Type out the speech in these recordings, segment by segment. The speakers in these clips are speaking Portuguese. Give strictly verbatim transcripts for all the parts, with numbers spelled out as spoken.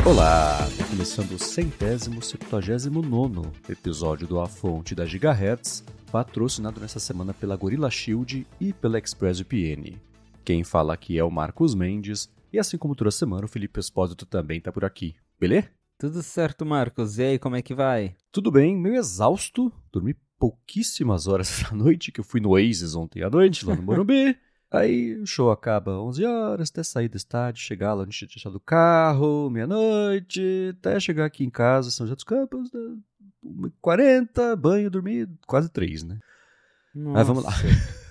Olá, começando o centésimo septuagésimo nono episódio do A Fonte da Gigahertz, patrocinado nessa semana pela Gorilla Shield e pela ExpressVPN. Quem fala aqui é o Marcos Mendes, e assim como toda semana o Felipe Espósito também tá por aqui, beleza? Tudo certo, Marcos. E aí, como é que vai? Tudo bem, meio exausto, dormi pouquíssimas horas da noite, que eu fui no Oasis ontem à noite, lá no Morumbi. Aí o show acaba onze horas, até sair do estádio, chegar lá onde tinha deixado o carro, meia-noite, até chegar aqui em casa, São José dos Campos, uma e quarenta, banho, dormir, quase três, né? Nossa. Aí vamos lá.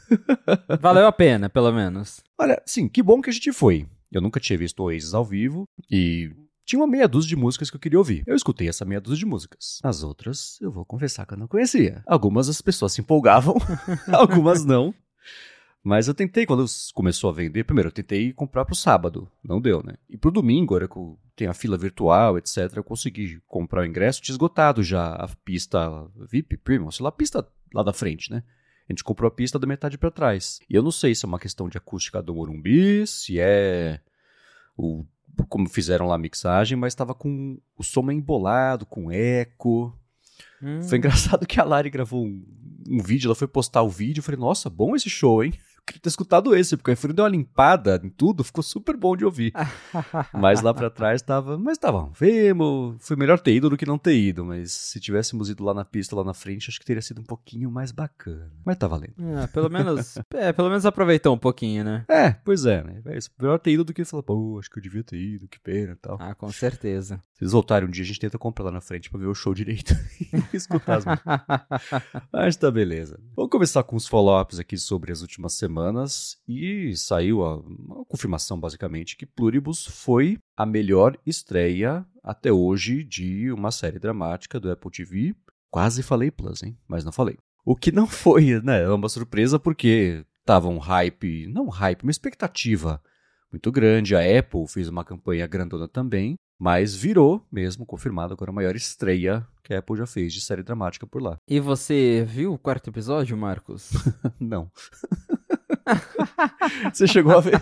Valeu a pena, pelo menos. Olha, sim, que bom que a gente foi. Eu nunca tinha visto o Oasis ao vivo e tinha uma meia dúzia de músicas que eu queria ouvir. Eu escutei essa meia dúzia de músicas. As outras, eu vou confessar que eu não conhecia. Algumas as pessoas se empolgavam, algumas não. Mas eu tentei, quando começou a vender, primeiro eu tentei comprar pro sábado, não deu, né? E pro domingo, era que tem a fila virtual, etcétera, eu consegui comprar o ingresso, tinha esgotado já a pista V I P, Premium, sei lá, a pista lá da frente, né? A gente comprou a pista da metade pra trás. E eu não sei se é uma questão de acústica do Morumbi, se é o, como fizeram lá a mixagem, mas tava com o som meio embolado, com eco. Hum. Foi engraçado que a Lari gravou um, um vídeo, ela foi postar o vídeo, eu falei, nossa, bom esse show, hein? Eu queria ter escutado esse, porque o iPhone deu uma limpada em tudo, ficou super bom de ouvir. Mas lá pra trás tava, mas tava, vemos, foi melhor ter ido do que não ter ido, mas se tivéssemos ido lá na pista, lá na frente, acho que teria sido um pouquinho mais bacana. Mas tá valendo. Ah, pelo menos, é, pelo menos aproveitou um pouquinho, né? É, pois é, né? É melhor ter ido do que falar, pô, acho que eu devia ter ido, que pena e tal. Ah, com certeza. Se eles voltarem um dia, a gente tenta comprar lá na frente pra ver o show direito e escutar as músicas. Mas tá beleza. Vamos começar com os follow-ups aqui sobre as últimas semanas e saiu a, a confirmação, basicamente, que Pluribus foi a melhor estreia até hoje de uma série dramática do Apple T V. Quase falei Plus, hein? Mas não falei. O que não foi, né? É uma surpresa porque tava um hype, não um hype, uma expectativa muito grande. A Apple fez uma campanha grandona também. Mas virou mesmo, confirmado, agora a maior estreia que a Apple já fez de série dramática por lá. E você viu o quarto episódio, Marcos? Não. Você chegou a ver?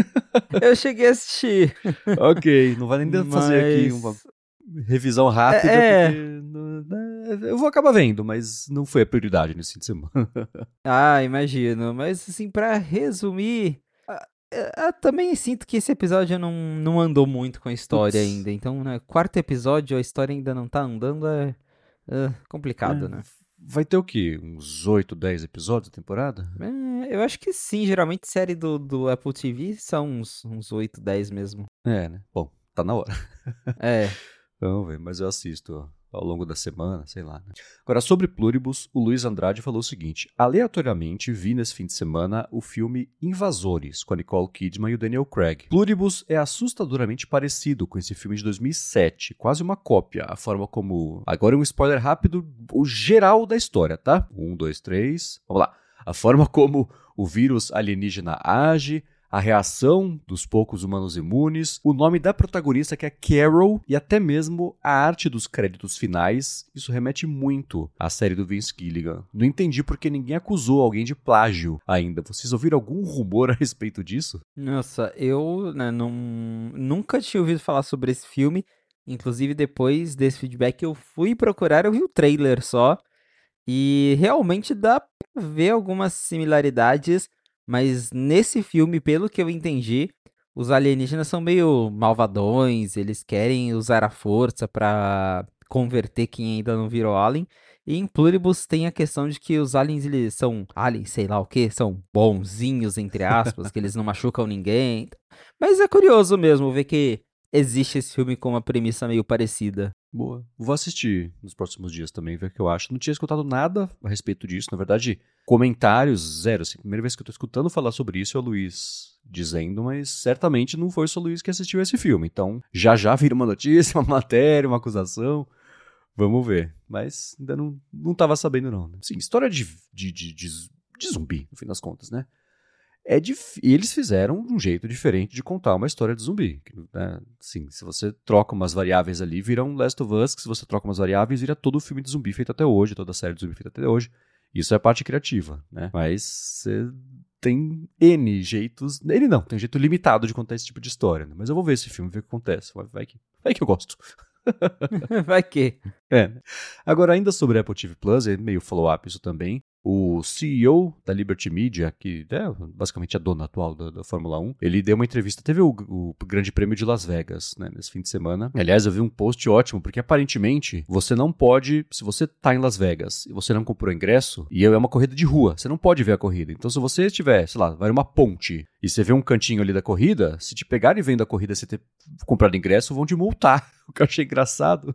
Eu cheguei a assistir. Ok, não vai nem mas... fazer aqui uma revisão rápida, é... porque eu vou acabar vendo, mas não foi a prioridade nesse fim de semana. Ah, imagino. Mas assim, pra resumir... Eu também sinto que esse episódio não, não andou muito com a história Puts. ainda. Então, né, quarto episódio, a história ainda não tá andando, é, é complicado, é, né? Vai ter o quê? Uns oito, dez episódios da temporada? É, eu acho que sim. Geralmente, série do, do Apple T V são uns, uns oito, dez mesmo. É, né? Bom, tá na hora. É. Vamos ver, mas eu assisto, ó, ao longo da semana, sei lá. Né? Agora, sobre Pluribus, o Luiz Andrade falou o seguinte: aleatoriamente vi nesse fim de semana o filme Invasores, com a Nicole Kidman e o Daniel Craig. Pluribus é assustadoramente parecido com esse filme de dois mil e sete, quase uma cópia, a forma como... Agora um spoiler rápido, o geral da história, tá? Um, dois, três, vamos lá. A forma como o vírus alienígena age, a reação dos poucos humanos imunes, o nome da protagonista que é Carol e até mesmo a arte dos créditos finais, isso remete muito à série do Vince Gilligan. Não entendi porque ninguém acusou alguém de plágio ainda. Vocês ouviram algum rumor a respeito disso? Nossa, eu né, não, nunca tinha ouvido falar sobre esse filme. Inclusive, depois desse feedback, eu fui procurar, eu vi o trailer só. E realmente dá pra ver algumas similaridades. Mas nesse filme, pelo que eu entendi, os alienígenas são meio malvadões, eles querem usar a força pra converter quem ainda não virou alien. E em Pluribus tem a questão de que os aliens, eles são aliens, sei lá o que, são bonzinhos, entre aspas, que eles não machucam ninguém. Mas é curioso mesmo ver que existe esse filme com uma premissa meio parecida. Boa. Vou assistir nos próximos dias também, ver o que eu acho. Não tinha escutado nada a respeito disso. Na verdade, comentários, zero. Assim, a primeira vez que eu tô escutando falar sobre isso é o Luiz dizendo, mas certamente não foi só o Luiz que assistiu esse filme. Então, já já vira uma notícia, uma matéria, uma acusação. Vamos ver. Mas ainda não, não tava sabendo, não. Sim, história de, de, de, de, de zumbi, no fim das contas, né? É dif... E eles fizeram um jeito diferente de contar uma história de zumbi. Né? Sim, se você troca umas variáveis ali, vira um Last of Us, que se você troca umas variáveis, vira todo o filme de zumbi feito até hoje, toda a série de zumbi feita até hoje. Isso é a parte criativa, né? Mas você tem N jeitos. N não, tem um jeito limitado de contar esse tipo de história, né? Mas eu vou ver esse filme, ver o que acontece. Vai, vai, que, vai que eu gosto. Vai que. É. Agora, ainda sobre a Apple T V Plus, é meio follow-up isso também. O C E O da Liberty Media, que é basicamente a dona atual da, da Fórmula um, ele deu uma entrevista, teve o, o Grande Prêmio de Las Vegas, né, nesse fim de semana. Aliás, eu vi um post ótimo, porque aparentemente você não pode, se você tá em Las Vegas e você não comprou ingresso, e é uma corrida de rua, você não pode ver a corrida. Então, se você estiver, sei lá, vai numa ponte e você vê um cantinho ali da corrida, se te pegarem vendo a corrida e você ter comprado ingresso, vão te multar. O que eu achei engraçado.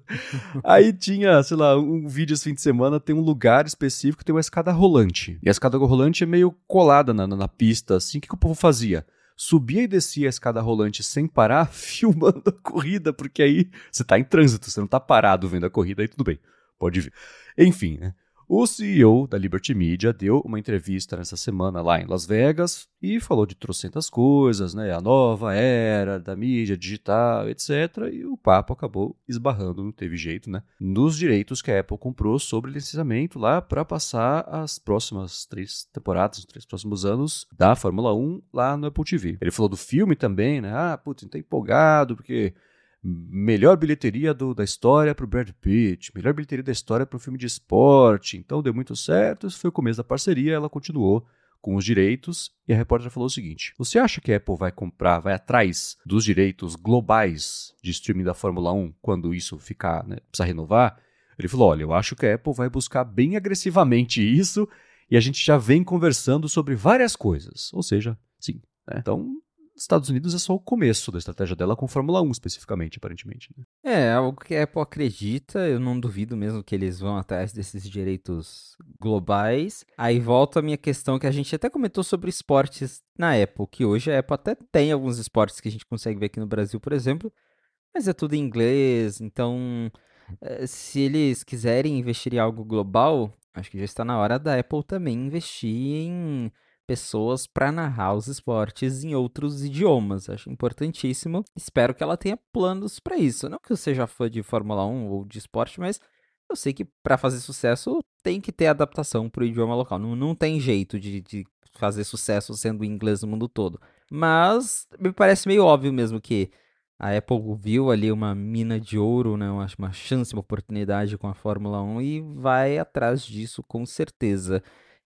Aí tinha, sei lá, um vídeo esse fim de semana, tem um lugar específico que tem uma escada rolante. E a escada rolante é meio colada na, na, na pista, assim. O que, que o povo fazia? Subia e descia a escada rolante sem parar, filmando a corrida, porque aí você tá em trânsito, você não tá parado vendo a corrida, aí tudo bem, pode vir. Enfim, né? O C E O da Liberty Media deu uma entrevista nessa semana lá em Las Vegas e falou de trocentas coisas, né? A nova era da mídia digital, etcétera. E o papo acabou esbarrando, não teve jeito, né? Nos direitos que a Apple comprou sobre licenciamento lá para passar as próximas três temporadas, os três próximos anos da Fórmula um lá no Apple T V. Ele falou do filme também, né? Ah, putz, não tá empolgado porque... melhor bilheteria do, da história pro Brad Pitt, melhor bilheteria da história pro filme de esporte, então deu muito certo, esse foi o começo da parceria, ela continuou com os direitos, e a repórter falou o seguinte: você acha que a Apple vai comprar, vai atrás dos direitos globais de streaming da Fórmula um quando isso ficar, né, precisa renovar? Ele falou, olha, eu acho que a Apple vai buscar bem agressivamente isso, e a gente já vem conversando sobre várias coisas, ou seja, sim, né? Então... Estados Unidos é só o começo da estratégia dela com Fórmula um, especificamente, aparentemente. Né? É, algo que a Apple acredita, eu não duvido mesmo que eles vão atrás desses direitos globais. Aí volta a minha questão que a gente até comentou sobre esportes na Apple, que hoje a Apple até tem alguns esportes que a gente consegue ver aqui no Brasil, por exemplo, mas é tudo em inglês, então eh, se eles quiserem investir em algo global, acho que já está na hora da Apple também investir em pessoas para narrar os esportes em outros idiomas. Acho importantíssimo. Espero que ela tenha planos para isso. Não que eu seja fã de Fórmula um ou de esporte, mas eu sei que para fazer sucesso tem que ter adaptação para o idioma local. Não, não tem jeito de, de fazer sucesso sendo inglês no mundo todo. Mas me parece meio óbvio mesmo que a Apple viu ali uma mina de ouro, né, uma, uma chance, uma oportunidade com a Fórmula um e vai atrás disso com certeza.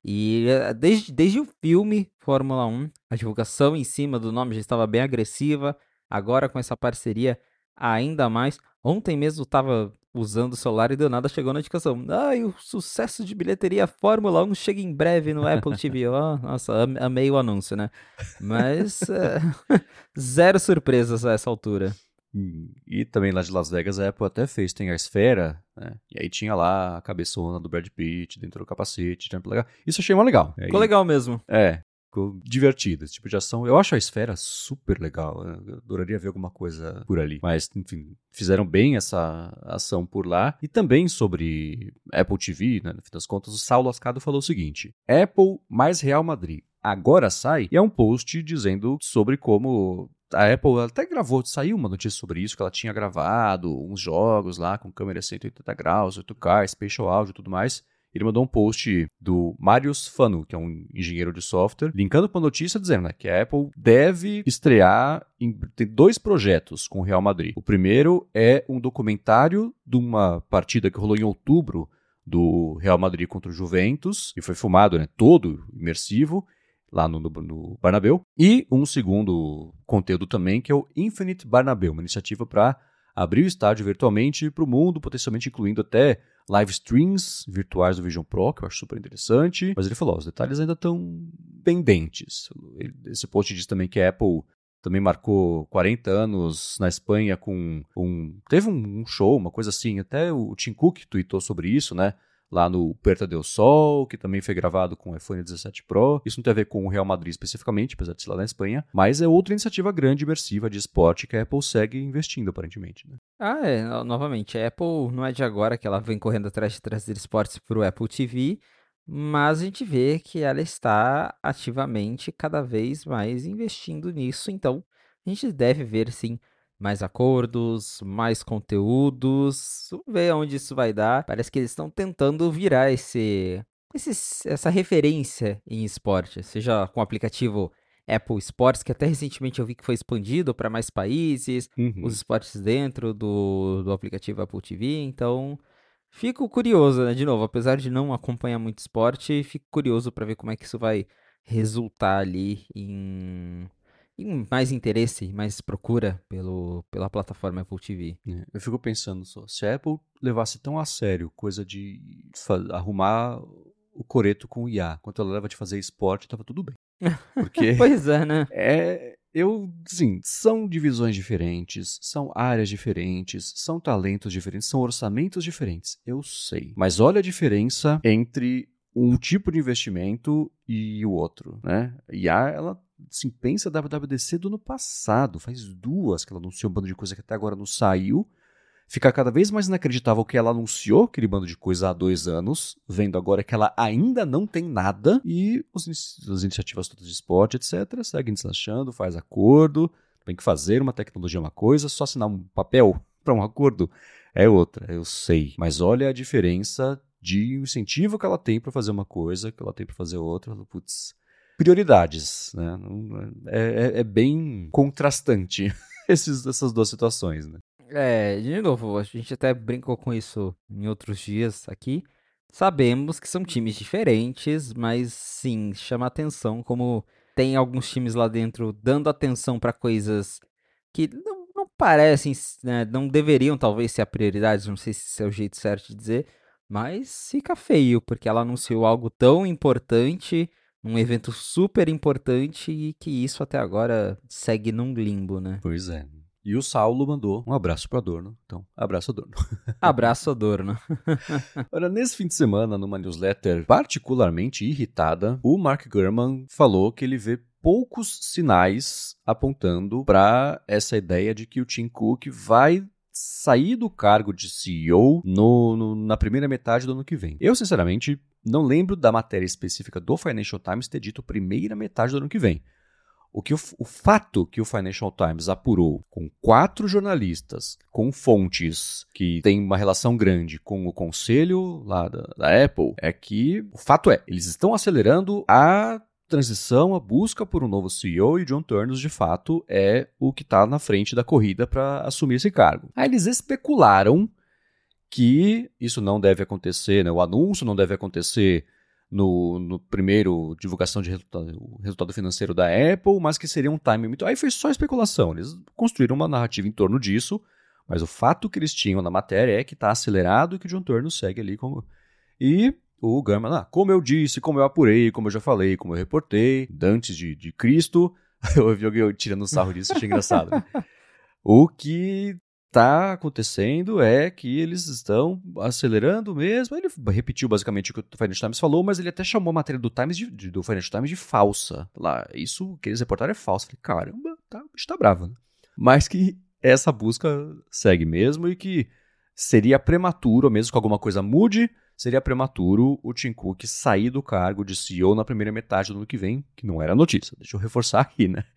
E eh, desde, desde o filme Fórmula um, a divulgação em cima do nome já estava bem agressiva, agora com essa parceria ainda mais. Ontem mesmo estava usando o celular e do nada chegou a notificação. Ai, o sucesso de bilheteria Fórmula um chega em breve no Apple T V. Oh, nossa, am- amei o anúncio, né? Mas eh, zero surpresas a essa altura. E, e também lá de Las Vegas a Apple até fez, tem a esfera, né? E aí tinha lá a cabeçona do Brad Pitt dentro do capacete, tinha legal. Isso eu achei mó legal. Aí, Ficou legal mesmo. É, ficou divertido esse tipo de ação. Eu acho a esfera super legal. Eu adoraria ver alguma coisa por ali. Mas, enfim, fizeram bem essa ação por lá. E também sobre Apple T V, né, no fim das contas, o Saulo Ascado falou o seguinte: Apple mais Real Madrid. Agora sai, e é um post dizendo sobre como a Apple até gravou, saiu uma notícia sobre isso, que ela tinha gravado uns jogos lá com câmera cento e oitenta graus, oito K, Spatial Audio e tudo mais. Ele mandou um post do Marius Fanu, que é um engenheiro de software, linkando para a notícia dizendo, né, que a Apple deve estrear, em, tem dois projetos com o Real Madrid. O primeiro é um documentário de uma partida que rolou em outubro do Real Madrid contra o Juventus, e foi filmado, né, todo imersivo, lá no, no, no Bernabéu. E um segundo conteúdo também, que é o Infinite Bernabéu, uma iniciativa para abrir o estádio virtualmente para o mundo, potencialmente incluindo até live streams virtuais do Vision Pro, que eu acho super interessante. Mas ele falou, ó, os detalhes ainda estão pendentes. Esse post diz também que a Apple também marcou quarenta anos na Espanha com um... Teve um show, uma coisa assim, até o Tim Cook tweetou sobre isso, né? Lá no Puerta del Sol, que também foi gravado com o iPhone dezessete Pro. Isso não tem a ver com o Real Madrid especificamente, apesar de ser lá na Espanha, mas é outra iniciativa grande, imersiva de esporte que a Apple segue investindo, aparentemente. Né? Ah, é, no- novamente, a Apple não é de agora que ela vem correndo atrás de trazer esportes para o Apple T V, mas a gente vê que ela está ativamente cada vez mais investindo nisso, então a gente deve ver sim mais acordos, mais conteúdos, vamos ver onde isso vai dar. Parece que eles estão tentando virar esse esses, essa referência em esporte, seja com o aplicativo Apple Sports, que até recentemente eu vi que foi expandido para mais países, os Uhum. esportes dentro do, do aplicativo Apple T V, então fico curioso, né? De novo, apesar de não acompanhar muito esporte, fico curioso para ver como é que isso vai resultar ali em, em mais interesse, mais procura pelo, pela plataforma Apple T V. É, eu fico pensando só, se a Apple levasse tão a sério coisa de fa- arrumar o coreto com o I A, quanto ela leva de fazer esporte, tava tudo bem. Porque Pois é, né? é, eu, sim, são divisões diferentes, são áreas diferentes, são talentos diferentes, são orçamentos diferentes, eu sei. Mas olha a diferença entre um tipo de investimento e o outro, né? I A, ela, assim, pensa a W W D C do ano passado, faz duas que ela anunciou um bando de coisa que até agora não saiu. Fica cada vez mais inacreditável que ela anunciou aquele bando de coisa há dois anos, vendo agora que ela ainda não tem nada, e os, as iniciativas todas de esporte, etcétera, seguem deslanchando, faz acordo, tem que fazer uma tecnologia é uma coisa, só assinar um papel para um acordo é outra, eu sei. Mas olha a diferença de incentivo que ela tem para fazer uma coisa, que ela tem para fazer outra, putz. Prioridades, né? É, é, é bem contrastante esses, essas duas situações, né? É, de novo, a gente até brincou com isso em outros dias aqui. Sabemos que são times diferentes, mas sim, chama atenção como tem alguns times lá dentro dando atenção para coisas que não, não parecem, né, não deveriam talvez ser a prioridade, não sei se esse é o jeito certo de dizer, mas fica feio, porque ela anunciou algo tão importante, um evento super importante e que isso até agora segue num limbo, né? Pois é. E o Saulo mandou um abraço pro Adorno. Então, abraço, Adorno. Abraço, Adorno. Olha, nesse fim de semana, numa newsletter particularmente irritada, o Mark Gurman falou que ele vê poucos sinais apontando para essa ideia de que o Tim Cook vai sair do cargo de C E O no, no, na primeira metade do ano que vem. Eu, sinceramente, não lembro da matéria específica do Financial Times ter dito primeira metade do ano que vem. O, que o, o fato que o Financial Times apurou com quatro jornalistas, com fontes que têm uma relação grande com o conselho lá da, da Apple, é que o fato é, eles estão acelerando a transição, a busca por um novo C E O, e John Turnus, de fato, é o que está na frente da corrida para assumir esse cargo. Aí eles especularam que isso não deve acontecer, né? O anúncio não deve acontecer no, no primeiro divulgação de resultado, o resultado financeiro da Apple, mas que seria um timing muito... Aí foi só especulação, eles construíram uma narrativa em torno disso, mas o fato que eles tinham na matéria é que está acelerado e que o John Turner segue ali como... E o Gurman, ah, como eu disse, como eu apurei, como eu já falei, como eu reportei, antes de, de Cristo, eu ouvi alguém tirando sarro disso, achei engraçado, né? O que está acontecendo é que eles estão acelerando mesmo. Ele repetiu basicamente o que o Financial Times falou, mas ele até chamou a matéria do, Times de, de, do Financial Times de falsa. Lá, isso que eles reportaram é falso. Falei, caramba, tá, o bicho tá bravo, né? Mas que essa busca segue mesmo e que seria prematuro, mesmo que alguma coisa mude, seria prematuro o Tim Cook sair do cargo de C E O na primeira metade do ano que vem, que não era notícia. Deixa eu reforçar aqui, né?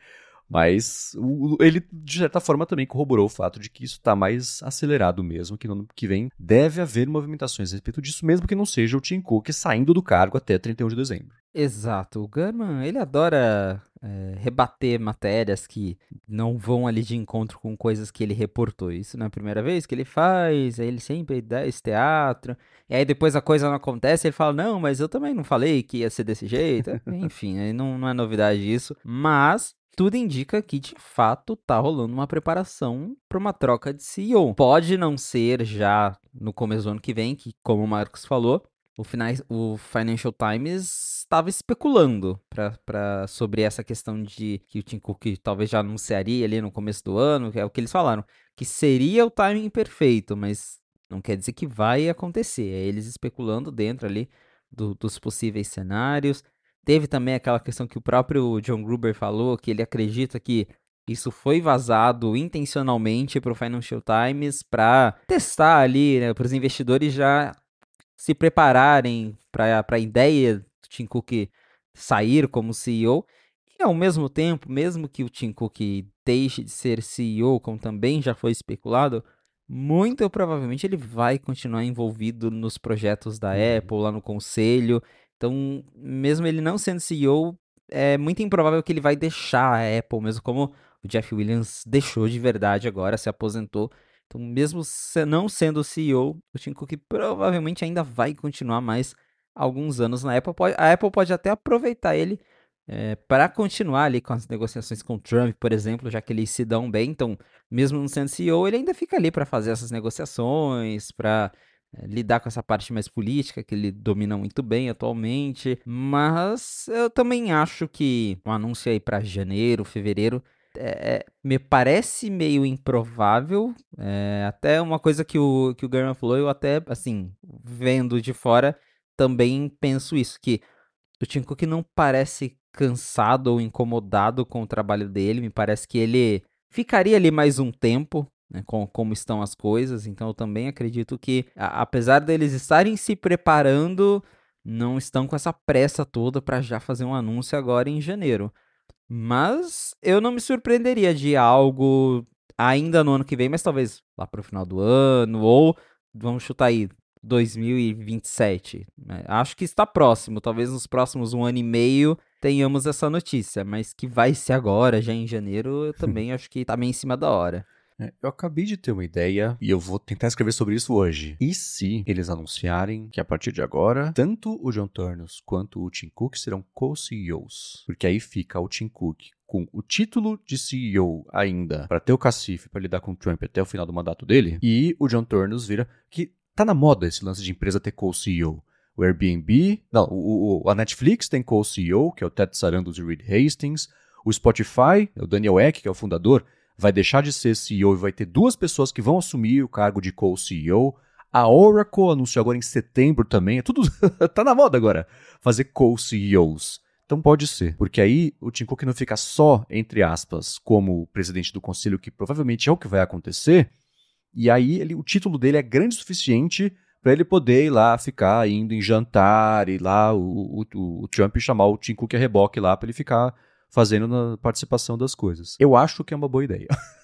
Mas o, ele, de certa forma, também corroborou o fato de que isso está mais acelerado mesmo, que no ano que vem deve haver movimentações a respeito disso, mesmo que não seja o Tim Cook saindo do cargo até trinta e um de dezembro. Exato. O Gurman, ele adora é, rebater matérias que não vão ali de encontro com coisas que ele reportou. Isso não é a primeira vez que ele faz, aí ele sempre dá esse teatro. E aí depois a coisa não acontece, ele fala, não, mas eu também não falei que ia ser desse jeito. Enfim, aí não, não é novidade isso. Mas tudo indica que, de fato, tá rolando uma preparação para uma troca de C E O. Pode não ser já no começo do ano que vem, que, como o Marcos falou, o, finais, o Financial Times estava especulando pra, pra, sobre essa questão de que o Tim Cook talvez já anunciaria ali no começo do ano, que é o que eles falaram, que seria o timing perfeito, mas não quer dizer que vai acontecer. É eles especulando dentro ali do, dos possíveis cenários. Teve também aquela questão que o próprio John Gruber falou, que ele acredita que isso foi vazado intencionalmente para o Financial Times para testar ali, né, para os investidores já se prepararem para a ideia do Tim Cook sair como C E O. E ao mesmo tempo, mesmo que o Tim Cook deixe de ser C E O, como também já foi especulado, muito provavelmente ele vai continuar envolvido nos projetos da Uhum. Apple, lá no conselho. Então, mesmo ele não sendo C E O, é muito improvável que ele vai deixar a Apple, mesmo como o Jeff Williams deixou de verdade agora, se aposentou. Então, mesmo não sendo o C E O, o Tim Cook provavelmente ainda vai continuar mais alguns anos na Apple. A Apple pode até aproveitar ele é, para continuar ali com as negociações com o Trump, por exemplo, já que eles se dão bem. Então, mesmo não sendo C E O, ele ainda fica ali para fazer essas negociações, para é, lidar com essa parte mais política, que ele domina muito bem atualmente. Mas eu também acho que um anúncio aí para janeiro, fevereiro, é, me parece meio improvável. É, até uma coisa que o, que o Gurman falou, eu até, assim, vendo de fora, também penso isso, que o Tim Cook não parece cansado ou incomodado com o trabalho dele, me parece que ele ficaria ali mais um tempo, né, com como estão as coisas, então eu também acredito que, a, apesar deles estarem se preparando, não estão com essa pressa toda para já fazer um anúncio agora em janeiro. Mas eu não me surpreenderia de algo ainda no ano que vem, mas talvez lá para o final do ano, ou vamos chutar aí, dois mil e vinte e sete. Né? Acho que está próximo, talvez nos próximos um ano e meio tenhamos essa notícia, mas que vai ser agora, já em janeiro, eu também acho que está meio em cima da hora. É, eu acabei de ter uma ideia e eu vou tentar escrever sobre isso hoje. E se eles anunciarem que a partir de agora, tanto o John Turnus quanto o Tim Cook serão co-C E Os? Porque aí fica o Tim Cook com o título de C E O ainda, para ter o cacife para lidar com o Trump até o final do mandato dele, e o John Turnus vira que tá na moda esse lance de empresa ter co-C E O. O Airbnb, não, o, o, a Netflix tem co-C E O, que é o Ted Sarandos e Reed Hastings. O Spotify, o Daniel Ek, que é o fundador, vai deixar de ser C E O e vai ter duas pessoas que vão assumir o cargo de co-C E O. A Oracle anunciou agora em setembro também. É tudo tá na moda agora, fazer co-C E Os. Então pode ser, porque aí o Tim Cook não fica só, entre aspas, como presidente do conselho, que provavelmente é o que vai acontecer, e aí ele, o título dele é grande o suficiente para ele poder ir lá, ficar indo em jantar, e lá o, o, o Trump chamar o Tim Cook a reboque lá para ele ficar fazendo na participação das coisas. Eu acho que é uma boa ideia.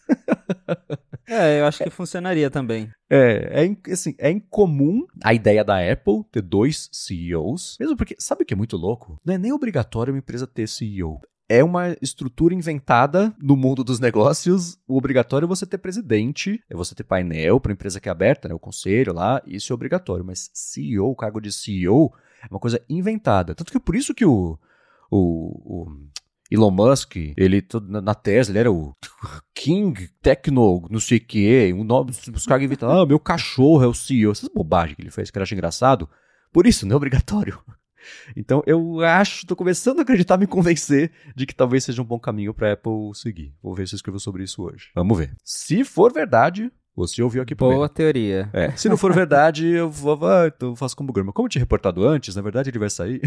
É, eu acho que funcionaria também. É, é, assim, é incomum a ideia da Apple ter dois C E Os, mesmo porque, sabe o que é muito louco? Não é nem obrigatório uma empresa ter C E O. É uma estrutura inventada no mundo dos negócios. O obrigatório é você ter presidente, é você ter painel para empresa que é aberta, né, o conselho lá, isso é obrigatório. Mas C E O, o cargo de C E O, é uma coisa inventada. Tanto que é por isso que o, o, o Elon Musk, ele na Tesla, ele era o King Techno, não sei o que, um nome, os caras inventam, ah, meu cachorro é o C E O. Essas bobagens que ele fez, que eu acho engraçado. Por isso, não é obrigatório. Então eu acho, tô começando a acreditar, me convencer de que talvez seja um bom caminho pra Apple seguir. Vou ver se eu escrevo sobre isso hoje. Vamos ver. Se for verdade, você ouviu aqui primeiro. Boa teoria. É, se não for verdade, eu vou, ah, então eu faço como o Gurman. Como eu tinha reportado antes, na verdade ele vai sair.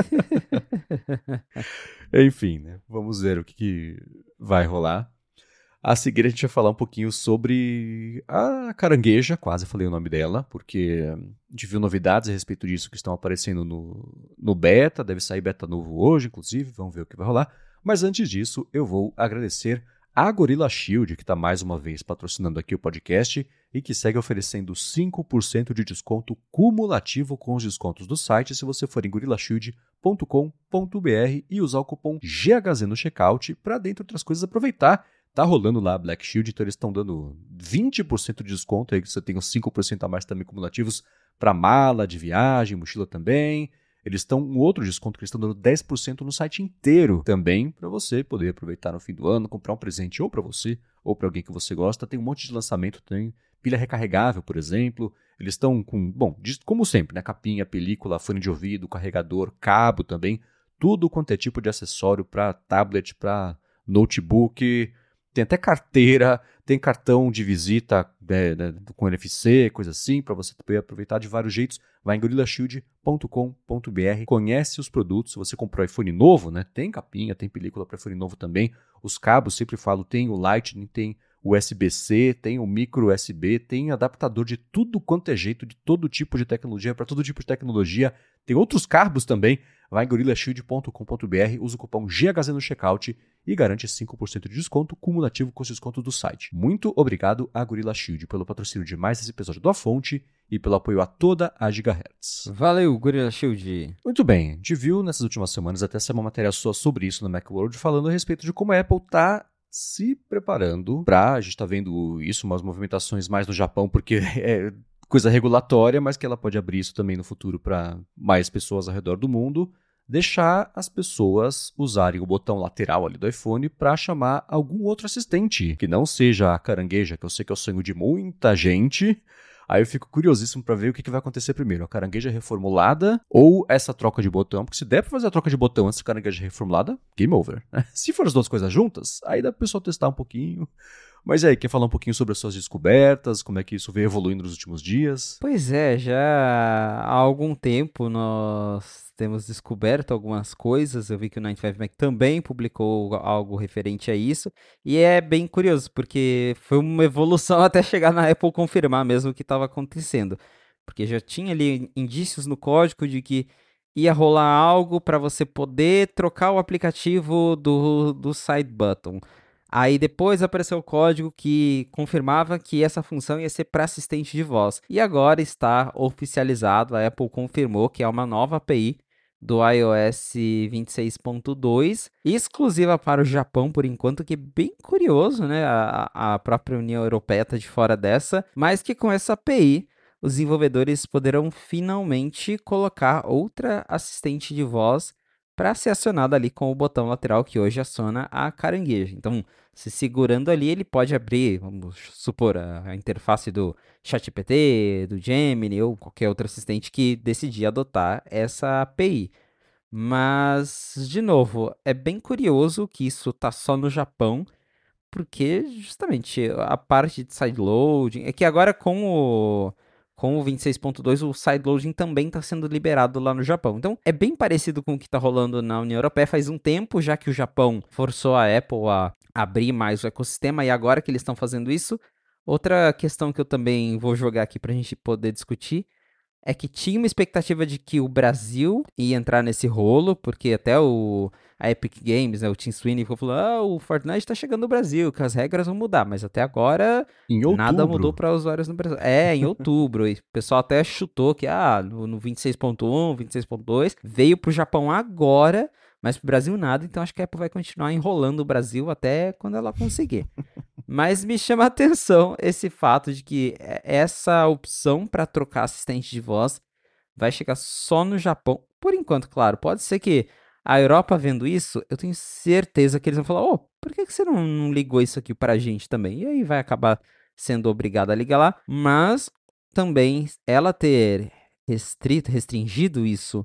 Enfim, né? Vamos ver o que, que vai rolar. A seguir a gente vai falar um pouquinho sobre a Carangueja, quase falei o nome dela, porque a gente viu novidades a respeito disso que estão aparecendo no, no beta, deve sair beta novo hoje, inclusive, vamos ver o que vai rolar. Mas antes disso, eu vou agradecer a Gorilla Shield, que está mais uma vez patrocinando aqui o podcast e que segue oferecendo cinco por cento de desconto cumulativo com os descontos do site se você for em gorilla shield ponto com ponto b r e usar o cupom G H Z no checkout para, dentre outras coisas, aproveitar. Tá rolando lá a Black Shield, então eles estão dando vinte por cento de desconto, aí você tem os cinco por cento a mais também cumulativos para mala de viagem, mochila também. Eles estão um outro desconto que eles estão dando dez por cento no site inteiro também, para você poder aproveitar no fim do ano, comprar um presente ou para você ou para alguém que você gosta. Tem um monte de lançamento, tem pilha recarregável, por exemplo. Eles estão com, bom, como sempre, né, capinha, película, fone de ouvido, carregador, cabo também, tudo quanto é tipo de acessório para tablet, para notebook. Tem até carteira, tem cartão de visita é, né, com N F C, coisa assim, para você poder aproveitar de vários jeitos. Vai em gorilla shield ponto com ponto b r, conhece os produtos. Se você comprou iPhone novo, né, tem capinha, tem película para iPhone novo também. Os cabos, sempre falo, tem o Lightning, tem o U S B C, tem o micro U S B, tem adaptador de tudo quanto é jeito, de todo tipo de tecnologia, para todo tipo de tecnologia. Tem outros cabos também. Vai em gorilla shield ponto com ponto b r, usa o cupom G H Z no checkout e garante cinco por cento de desconto cumulativo com os descontos do site. Muito obrigado a Gorilla Shield pelo patrocínio de mais esse episódio do A Fonte e pelo apoio a toda a Gigahertz. Valeu, Gorilla Shield. Muito bem, a gente viu nessas últimas semanas até essa uma matéria só sobre isso no Macworld, falando a respeito de como a Apple está se preparando para, a gente está vendo isso, umas movimentações mais no Japão, porque é coisa regulatória, mas que ela pode abrir isso também no futuro para mais pessoas ao redor do mundo, deixar as pessoas usarem o botão lateral ali do iPhone para chamar algum outro assistente, que não seja a carangueja, que eu sei que é o sonho de muita gente. Aí eu fico curiosíssimo para ver o que, que vai acontecer primeiro, a carangueja reformulada ou essa troca de botão, porque se der para fazer a troca de botão antes da carangueja reformulada, game over, né? Se for as duas coisas juntas, aí dá para o pessoal testar um pouquinho. Mas aí, quer falar um pouquinho sobre as suas descobertas, como é que isso veio evoluindo nos últimos dias? Pois é, já há algum tempo nós temos descoberto algumas coisas. Eu vi que o noventa e cinco Mac também publicou algo referente a isso. E é bem curioso, porque foi uma evolução até chegar na Apple confirmar mesmo o que estava acontecendo. Porque já tinha ali indícios no código de que ia rolar algo para você poder trocar o aplicativo do, do side button. Aí depois apareceu o código que confirmava que essa função ia ser para assistente de voz. E agora está oficializado, a Apple confirmou que é uma nova A P I do iOS vinte e seis ponto dois, exclusiva para o Japão por enquanto, que é bem curioso, né? A, a própria União Europeia está de fora dessa, mas que com essa A P I os desenvolvedores poderão finalmente colocar outra assistente de voz para ser acionada ali com o botão lateral que hoje aciona a carangueja. Então, se segurando ali, ele pode abrir, vamos supor, a, a interface do ChatGPT, do Gemini ou qualquer outro assistente que decidir adotar essa A P I. Mas, de novo, é bem curioso que isso tá só no Japão, porque justamente a parte de sideloading é que agora com o com o vinte e seis ponto dois o sideloading também está sendo liberado lá no Japão. Então é bem parecido com o que está rolando na União Europeia. Faz um tempo já que o Japão forçou a Apple a abrir mais o ecossistema e agora que eles estão fazendo isso. Outra questão que eu também vou jogar aqui para a gente poder discutir é que tinha uma expectativa de que o Brasil ia entrar nesse rolo, porque até o, a Epic Games, né, o Tim Sweeney, falou: ah, o Fortnite está chegando no Brasil, que as regras vão mudar, mas até agora Em nada outubro. mudou para usuários no Brasil. É, em outubro, e o pessoal até chutou que ah, no, no vinte e seis ponto um, vinte e seis ponto dois, veio para o Japão agora, mas para o Brasil nada, então acho que a Apple vai continuar enrolando o Brasil até quando ela conseguir. Mas me chama a atenção esse fato de que essa opção para trocar assistente de voz vai chegar só no Japão. Por enquanto, claro, pode ser que a Europa vendo isso, eu tenho certeza que eles vão falar: oh, por que você não, não ligou isso aqui para a gente também? E aí vai acabar sendo obrigado a ligar lá. Mas também ela ter restrito, restringido isso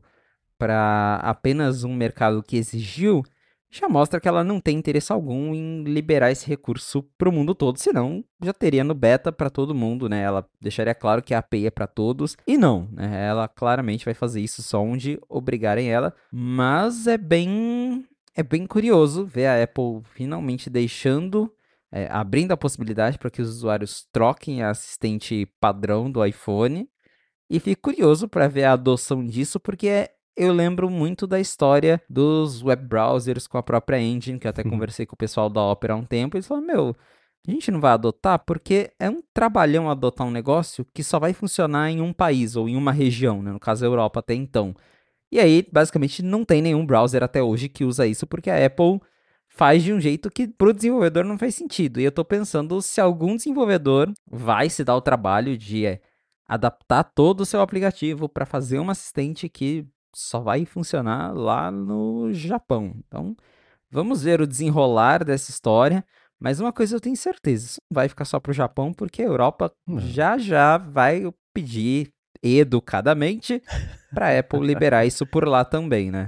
para apenas um mercado que exigiu, já mostra que ela não tem interesse algum em liberar esse recurso para o mundo todo, senão já teria no beta para todo mundo, né? Ela deixaria claro que a A P I é para todos, e não, né? Ela claramente vai fazer isso só onde obrigarem ela, mas é bem, é bem curioso ver a Apple finalmente deixando, é, abrindo a possibilidade para que os usuários troquem a assistente padrão do iPhone, e fico curioso para ver a adoção disso, porque é eu lembro muito da história dos web browsers com a própria engine, que eu até conversei com o pessoal da Opera há um tempo, e eles falaram: meu, a gente não vai adotar porque é um trabalhão adotar um negócio que só vai funcionar em um país ou em uma região, né? No caso a Europa até então. E aí, basicamente, não tem nenhum browser até hoje que usa isso, porque a Apple faz de um jeito que para o desenvolvedor não faz sentido. E eu estou pensando se algum desenvolvedor vai se dar o trabalho de é, adaptar todo o seu aplicativo para fazer um assistente que só vai funcionar lá no Japão. Então, vamos ver o desenrolar dessa história. Mas uma coisa eu tenho certeza, isso não vai ficar só pro Japão, porque a Europa Não. já já vai pedir educadamente para Apple liberar isso por lá também, né?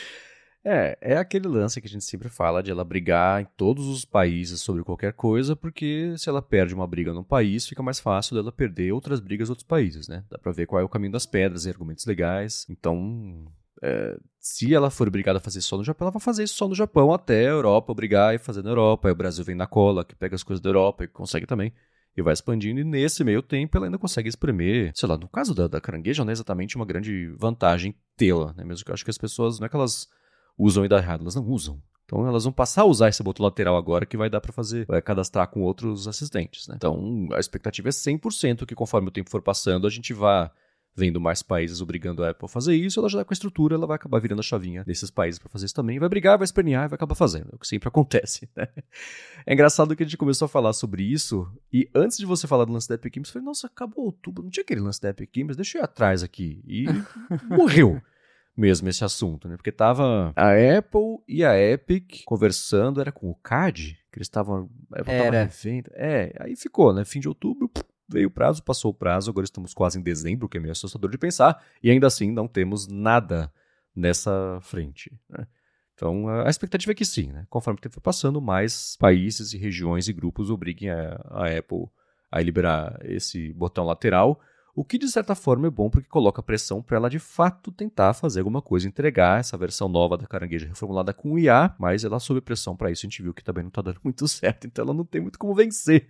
É, é aquele lance que a gente sempre fala de ela brigar em todos os países sobre qualquer coisa, porque se ela perde uma briga num país, fica mais fácil dela perder outras brigas em outros países, né? Dá pra ver qual é o caminho das pedras e argumentos legais. Então, é, se ela for obrigada a fazer só no Japão, ela vai fazer isso só no Japão até a Europa obrigar e fazer na Europa. Aí o Brasil vem na cola, que pega as coisas da Europa e consegue também. E vai expandindo, e nesse meio tempo ela ainda consegue espremer. Sei lá, no caso da, da carangueja, não é exatamente uma grande vantagem tê-la, né? Mesmo que eu acho que as pessoas, não é que elas usam e dá errado, elas não usam. Então elas vão passar a usar esse botão lateral agora que vai dar para fazer, vai cadastrar com outros assistentes, né? Então a expectativa é cem por cento que conforme o tempo for passando, a gente vá vendo mais países obrigando a Apple a fazer isso, ela já dá com a estrutura, ela vai acabar virando a chavinha desses países para fazer isso também, vai brigar, vai espernear e vai acabar fazendo, é o que sempre acontece, né? É engraçado que a gente começou a falar sobre isso, e antes de você falar do lance da Epic Games, eu falei, nossa, acabou outubro, não tinha aquele lance da Epic Games, deixa eu ir atrás aqui, e morreu mesmo esse assunto, né? Porque tava a Apple e a Epic conversando, era com o C A D, que eles estavam revendo, é, aí ficou, né? Fim de outubro, veio o prazo, passou o prazo, agora estamos quase em dezembro, que é meio assustador de pensar, e ainda assim não temos nada nessa frente, né? Então a expectativa é que sim, né? Conforme o tempo for passando, mais países e regiões e grupos obriguem a, a Apple a liberar esse botão lateral, o que de certa forma é bom porque coloca pressão para ela de fato tentar fazer alguma coisa, entregar essa versão nova da carangueja reformulada com I A, mas ela sob pressão para isso, a gente viu que também não está dando muito certo, então ela não tem muito como vencer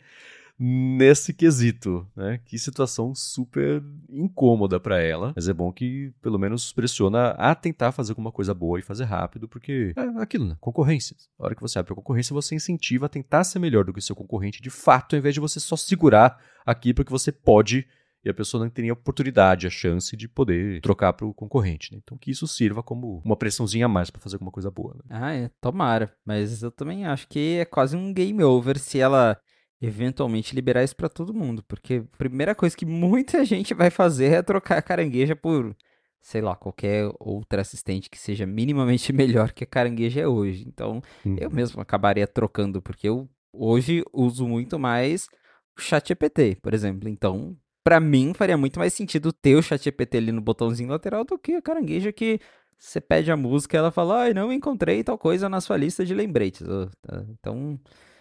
nesse quesito, né? Que situação super incômoda para ela, mas é bom que pelo menos pressiona a tentar fazer alguma coisa boa e fazer rápido, porque é aquilo, né? Concorrência. A hora que você abre a concorrência, você incentiva a tentar ser melhor do que o seu concorrente de fato, ao invés de você só segurar aqui porque você pode e a pessoa não tem a oportunidade, a chance de poder trocar para o concorrente, né? Então que isso sirva como uma pressãozinha a mais para fazer alguma coisa boa, né? Ah, é, tomara. Mas eu também acho que é quase um game over se ela eventualmente liberar isso pra todo mundo, porque a primeira coisa que muita gente vai fazer é trocar a carangueja por, sei lá, qualquer outra assistente que seja minimamente melhor que a carangueja é hoje. Então, Uhum. eu mesmo acabaria trocando, porque eu hoje uso muito mais o ChatGPT, por exemplo. Então, pra mim faria muito mais sentido ter o ChatGPT ali no botãozinho lateral do que a carangueja que você pede a música e ela fala, ai, não encontrei tal coisa na sua lista de lembretes. Então,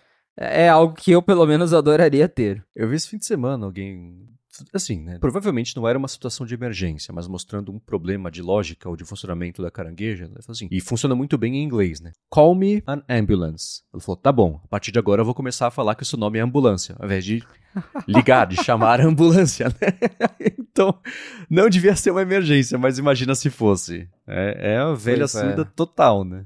é algo que eu, pelo menos, adoraria ter. Eu vi esse fim de semana alguém, assim, né? Provavelmente não era uma situação de emergência, mas mostrando um problema de lógica ou de funcionamento da carangueja. Né? Assim, e funciona muito bem em inglês, né? Call me an ambulance. Ela falou, tá bom, a partir de agora eu vou começar a falar que o seu nome é ambulância, ao invés de ligar, de chamar a ambulância, né? Então, não devia ser uma emergência, mas imagina se fosse. É, é a velha Pois é. surda total, né?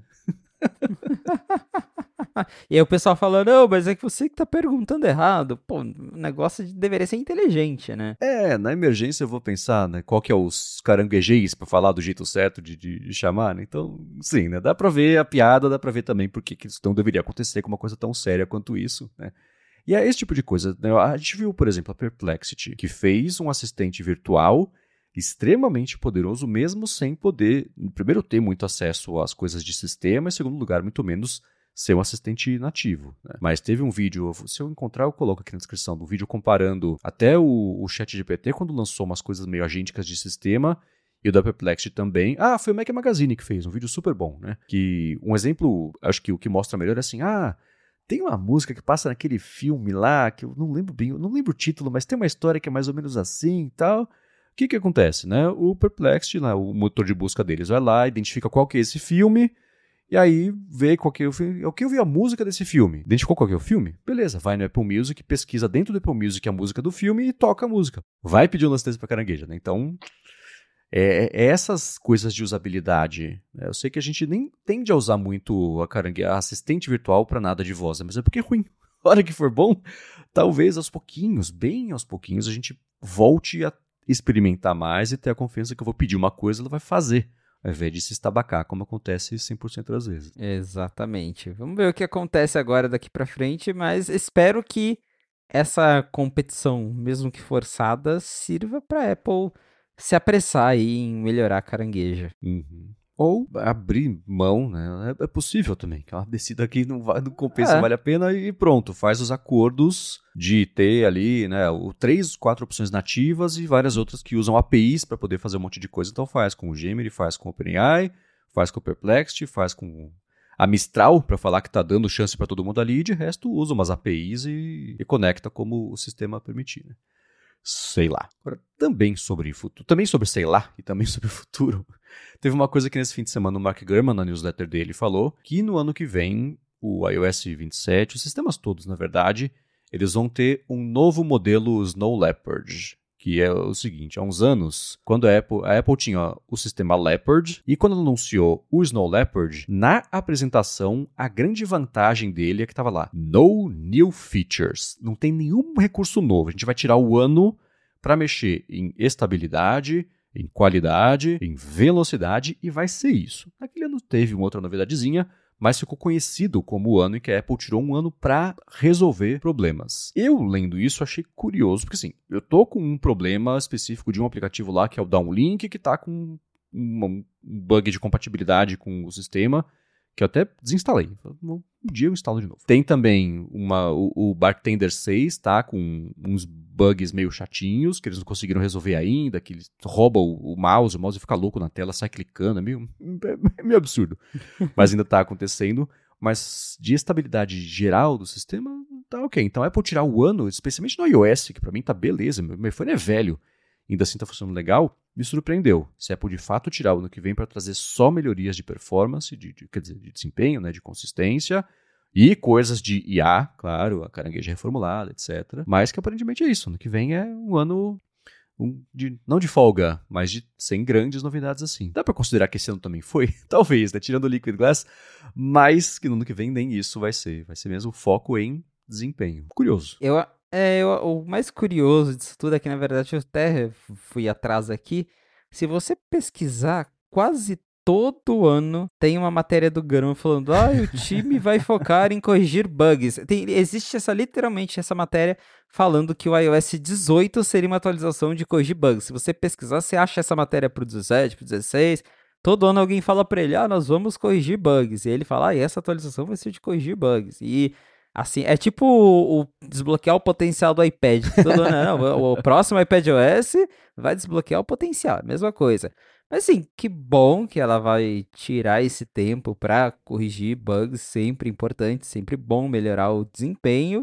E aí o pessoal fala, não, mas é que você que tá perguntando errado. Pô, o negócio de- deveria ser inteligente, né? É, na emergência eu vou pensar, né, qual que é os caranguejês pra falar do jeito certo de, de, de chamar, né? Então, sim, né, dá pra ver a piada, dá pra ver também porque que isso não deveria acontecer com uma coisa tão séria quanto isso, né? E é esse tipo de coisa, né? A gente viu, por exemplo, a Perplexity, que fez um assistente virtual extremamente poderoso, mesmo sem poder, primeiro, ter muito acesso às coisas de sistema, e, em segundo lugar, muito menos ser um assistente nativo, né? Mas teve um vídeo, se eu encontrar eu coloco aqui na descrição, do vídeo comparando até o, o ChatGPT quando lançou umas coisas meio agênticas de sistema e o da Perplexity também. Ah, foi o Mac Magazine que fez, um vídeo super bom, né? Que um exemplo, acho que o que mostra melhor é assim, ah, tem uma música que passa naquele filme lá, que eu não lembro bem, eu não lembro o título, mas tem uma história que é mais ou menos assim e tal. O que que acontece, né? O Perplexity, né, o motor de busca deles vai lá, identifica qual que é esse filme, e aí vê qual que é o filme. O que eu vi a música desse filme? Identificou qual que é o filme? Beleza, vai no Apple Music, pesquisa dentro do Apple Music a música do filme e toca a música. Vai pedir um lance desse pra carangueja, né? Então, é, é essas coisas de usabilidade. Né? Eu sei que a gente nem tende a usar muito a carangueja, a assistente virtual pra nada de voz, né? Mas é porque é ruim. A hora que for bom, talvez aos pouquinhos, bem aos pouquinhos, a gente volte a experimentar mais e ter a confiança que eu vou pedir uma coisa, ela vai fazer, ao invés de se estabacar, como acontece cem por cento das vezes. Exatamente. Vamos ver o que acontece agora daqui pra frente, mas espero que essa competição, mesmo que forçada, sirva pra Apple se apressar aí em melhorar a carangueja. Uhum. Ou abrir mão, né? É, é possível também, que ela decida que não, vai, não compensa, É. vale a pena e pronto, faz os acordos de ter ali, né, o, três, quatro opções nativas e várias outras que usam A P Is para poder fazer um monte de coisa. Então faz com o Gemini, faz com o OpenAI, faz com o Perplexity, faz com a Mistral para falar que tá dando chance para todo mundo ali e de resto usa umas A P Is e, e conecta como o sistema permitir, né? Sei lá. Agora, também sobre futuro, também sobre sei lá e também sobre o futuro, teve uma coisa que nesse fim de semana o Mark Gurman, na newsletter dele, falou que no ano que vem o iOS vinte e sete, os sistemas todos, na verdade, eles vão ter um novo modelo Snow Leopard, que que é o seguinte, há uns anos, quando a Apple, a Apple tinha o sistema Leopard, e quando ela anunciou o Snow Leopard, na apresentação, a grande vantagem dele é que estava lá, no new features, não tem nenhum recurso novo, a gente vai tirar o ano para mexer em estabilidade, em qualidade, em velocidade, e vai ser isso. Naquele ano teve uma outra novidadezinha, mas ficou conhecido como o ano em que a Apple tirou um ano para resolver problemas. Eu, lendo isso, achei curioso, porque assim, eu tô com um problema específico de um aplicativo lá, que é o Downlink, que tá com um bug de compatibilidade com o sistema, que eu até desinstalei. Um dia eu instalo de novo. Tem também uma, o, o Bartender seis, tá? Com uns bugs meio chatinhos, que eles não conseguiram resolver ainda, que eles roubam o, o mouse, o mouse fica louco na tela, sai clicando, é meio, é meio absurdo. Mas ainda tá acontecendo. Mas de estabilidade geral do sistema, tá ok. Então a Apple tirar o ano, especialmente no iOS, que pra mim tá beleza, meu, meu iPhone é velho, ainda assim tá funcionando legal, me surpreendeu. Se a Apple de fato tirar o ano que vem para trazer só melhorias de performance, de, de, quer dizer, de desempenho, né, de consistência, e coisas de I A, claro, a carangueja reformulada, etcétera. Mas que aparentemente é isso. Ano que vem é um ano, um, de, não de folga, mas de sem grandes novidades assim. Dá para considerar que esse ano também foi? Talvez, né, tirando o Liquid Glass, mas que no ano que vem nem isso vai ser. Vai ser mesmo foco em desempenho. Curioso. Eu, é, eu, o mais curioso disso tudo é que, na verdade, eu até fui atrás aqui. Se você pesquisar, quase todo ano tem uma matéria do Gurman falando: ah, o time vai focar em corrigir bugs. Tem, existe essa, literalmente essa matéria falando que o iOS dezoito seria uma atualização de corrigir bugs. Se você pesquisar, você acha essa matéria pro dezessete, pro dezesseis. Todo ano alguém fala pra ele: ah, nós vamos corrigir bugs. E ele fala: ah, e essa atualização vai ser de corrigir bugs. E assim, é tipo o, o desbloquear o potencial do iPad. Todo ano, não, o, o próximo iPadOS vai desbloquear o potencial, mesma coisa. Mas assim, que bom que ela vai tirar esse tempo para corrigir bugs, sempre importante, sempre bom melhorar o desempenho,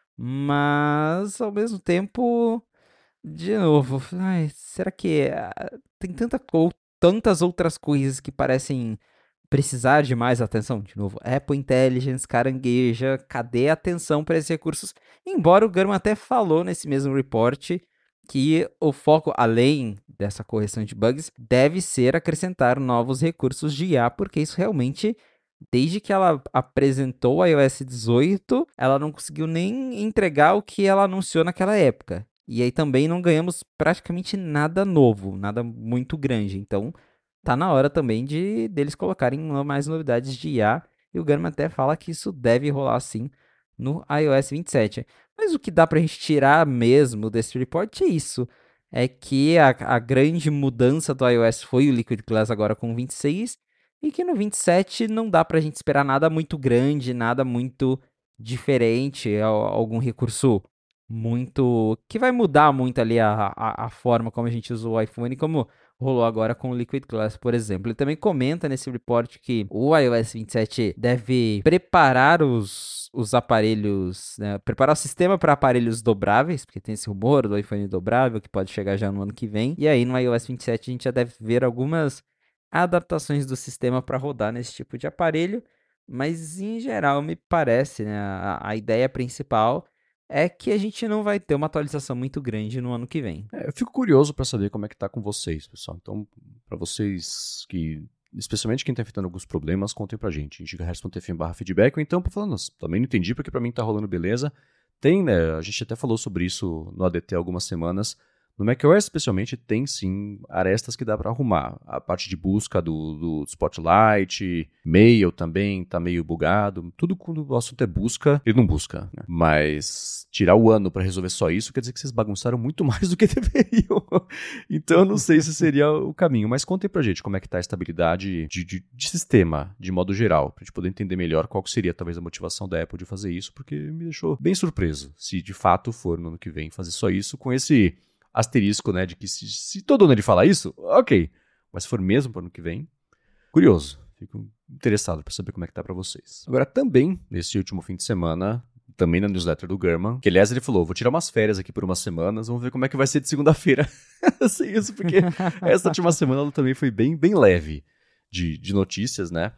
mas ao mesmo tempo, de novo, ai, será que ah, tem tanta, ou, tantas outras coisas que parecem precisar de mais atenção? De novo, Apple Intelligence, carangueja, cadê a atenção para esses recursos? Embora o Gurman até falou nesse mesmo report que o foco, além dessa correção de bugs, deve ser acrescentar novos recursos de I A, porque isso realmente, desde que ela apresentou o iOS dezoito, ela não conseguiu nem entregar o que ela anunciou naquela época. E aí também não ganhamos praticamente nada novo, nada muito grande. Então, tá na hora também de deles colocarem mais novidades de I A. E o Gurman até fala que isso deve rolar sim no iOS vinte e sete. Mas o que dá pra gente tirar mesmo desse report é isso. É que a, a grande mudança do iOS foi o Liquid Glass agora com o vinte e seis. E que no vinte e sete não dá pra gente esperar nada muito grande, nada muito diferente, algum recurso muito... que vai mudar muito ali a, a, a forma como a gente usa o iPhone, como rolou agora com o Liquid Glass, por exemplo. Ele também comenta nesse report que o iOS vinte e sete deve preparar os, os aparelhos, né, preparar o sistema para aparelhos dobráveis, porque tem esse rumor do iPhone dobrável que pode chegar já no ano que vem. E aí no iOS vinte e sete a gente já deve ver algumas adaptações do sistema para rodar nesse tipo de aparelho, mas em geral me parece, né, a, a ideia principal é que a gente não vai ter uma atualização muito grande no ano que vem. É, eu fico curioso para saber como é que tá com vocês, pessoal. Então, para vocês que, especialmente quem tá enfrentando alguns problemas, contem pra gente. gigahertz ponto f m barra feedback, ou então, falando, nossa, também não entendi porque pra mim tá rolando beleza. Tem, né, a gente até falou sobre isso no A D T há algumas semanas. No macOS, especialmente, tem sim arestas que dá para arrumar. A parte de busca do, do Spotlight, Mail também tá meio bugado. Tudo quando o assunto é busca, ele não busca. Né? Mas tirar o ano para resolver só isso quer dizer que vocês bagunçaram muito mais do que deveriam. Então eu não sei se seria o caminho. Mas contem pra gente como é que tá a estabilidade de, de, de sistema, de modo geral, pra gente poder entender melhor qual que seria talvez a motivação da Apple de fazer isso, porque me deixou bem surpreso se de fato for no ano que vem fazer só isso com esse asterisco, né, de que se, se todo ano ele falar isso, ok, mas se for mesmo para o ano que vem, curioso, fico interessado para saber como é que tá para vocês. Agora também, nesse último fim de semana, também na newsletter do Gurman, que aliás ele falou, vou tirar umas férias aqui por umas semanas, vamos ver como é que vai ser de segunda-feira. Sei isso, porque essa última semana ela também foi bem, bem leve de, de notícias, né,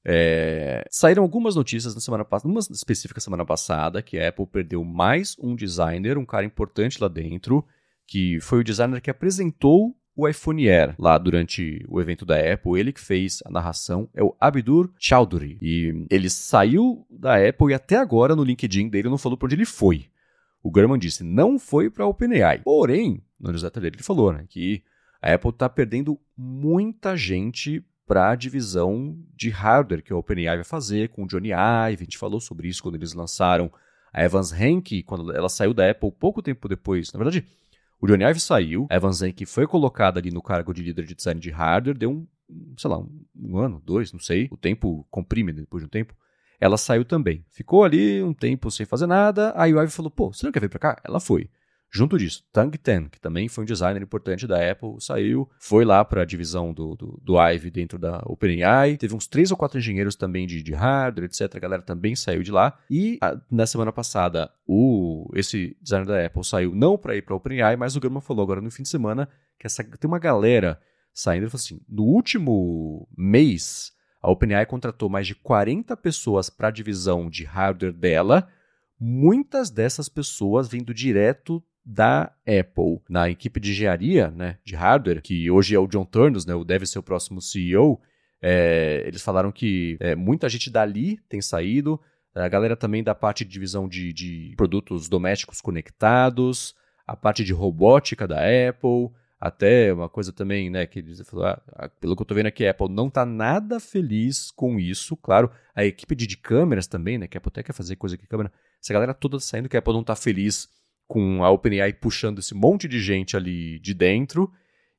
É, saíram algumas notícias na semana passada, uma específica semana passada, que a Apple perdeu mais um designer, um cara importante lá dentro, que foi o designer que apresentou o iPhone Air lá durante o evento da Apple. Ele que fez a narração é o Abdur Chowdhury. E ele saiu da Apple e até agora no LinkedIn dele não falou para onde ele foi. O Gurman disse, não foi para a OpenAI. Porém, no newsletter dele ele falou, né, que a Apple está perdendo muita gente para a divisão de hardware que a OpenAI vai fazer com o Johnny Ive. A gente falou sobre isso quando eles lançaram a Evans Henke, quando ela saiu da Apple pouco tempo depois. Na verdade, o Johnny Ive saiu, a Evans Henke foi colocada ali no cargo de líder de design de hardware, deu um, sei lá, um, um ano, dois, não sei, o tempo comprime depois de um tempo. Ela saiu também. Ficou ali um tempo sem fazer nada, aí o Ive falou, pô, você não quer vir pra cá? Ela foi. Junto disso, Tang Ten, que também foi um designer importante da Apple, saiu, foi lá para a divisão do, do, do Ive dentro da OpenAI, teve uns três ou quatro engenheiros também de, de hardware, etcétera. A galera também saiu de lá. E a, na semana passada, o, esse designer da Apple saiu não para ir para a OpenAI, mas o Gurman falou agora no fim de semana que essa, tem uma galera saindo. Ele falou assim, no último mês, a OpenAI contratou mais de quarenta pessoas para a divisão de hardware dela, muitas dessas pessoas vindo direto da Apple. Na equipe de engenharia, né, de hardware, que hoje é o John Turnus, né, deve ser o próximo C E O, é, eles falaram que é, muita gente dali tem saído, a galera também da parte de divisão de, de produtos domésticos conectados, a parte de robótica da Apple, até uma coisa também, né, que eles falaram, ah, pelo que eu tô vendo aqui, a Apple não tá nada feliz com isso, claro, a equipe de, de câmeras também, né, que a Apple até quer fazer coisa com câmera, essa galera toda saindo que a Apple não tá feliz com a OpenAI puxando esse monte de gente ali de dentro,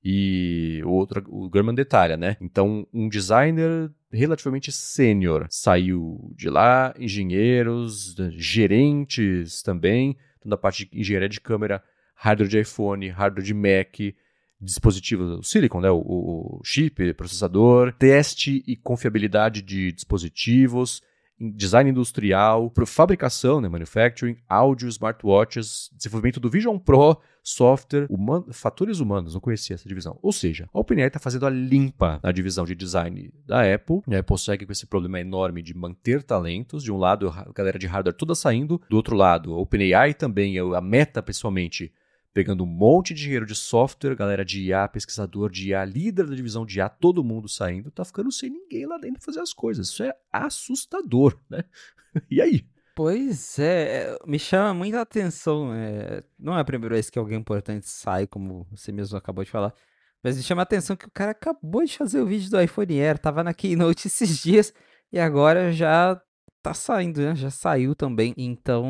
e o, outro, o Gurman detalha, né? Então, um designer relativamente sênior saiu de lá, engenheiros, gerentes também, toda a parte de engenharia de câmera, hardware de iPhone, hardware de Mac, dispositivos, silicon, né? o, o chip, processador, teste e confiabilidade de dispositivos, design industrial, fabricação, né, manufacturing, áudio, smartwatches, desenvolvimento do Vision Pro, software, human, fatores humanos, não conhecia essa divisão. Ou seja, a OpenAI está fazendo a limpa na divisão de design da Apple. A Apple segue com esse problema enorme de manter talentos. De um lado, a galera de hardware toda saindo. Do outro lado, a OpenAI também, a Meta, pessoalmente, pegando um monte de dinheiro de software, galera de I A, pesquisador de I A, líder da divisão de I A, todo mundo saindo, tá ficando sem ninguém lá dentro fazer as coisas. Isso é assustador, né? E aí? Pois é, me chama muita atenção. É, não é a primeira vez que alguém importante sai, como você mesmo acabou de falar, mas me chama a atenção que o cara acabou de fazer o vídeo do iPhone Air, tava na Keynote esses dias e agora já tá saindo, né? Já saiu também. Então,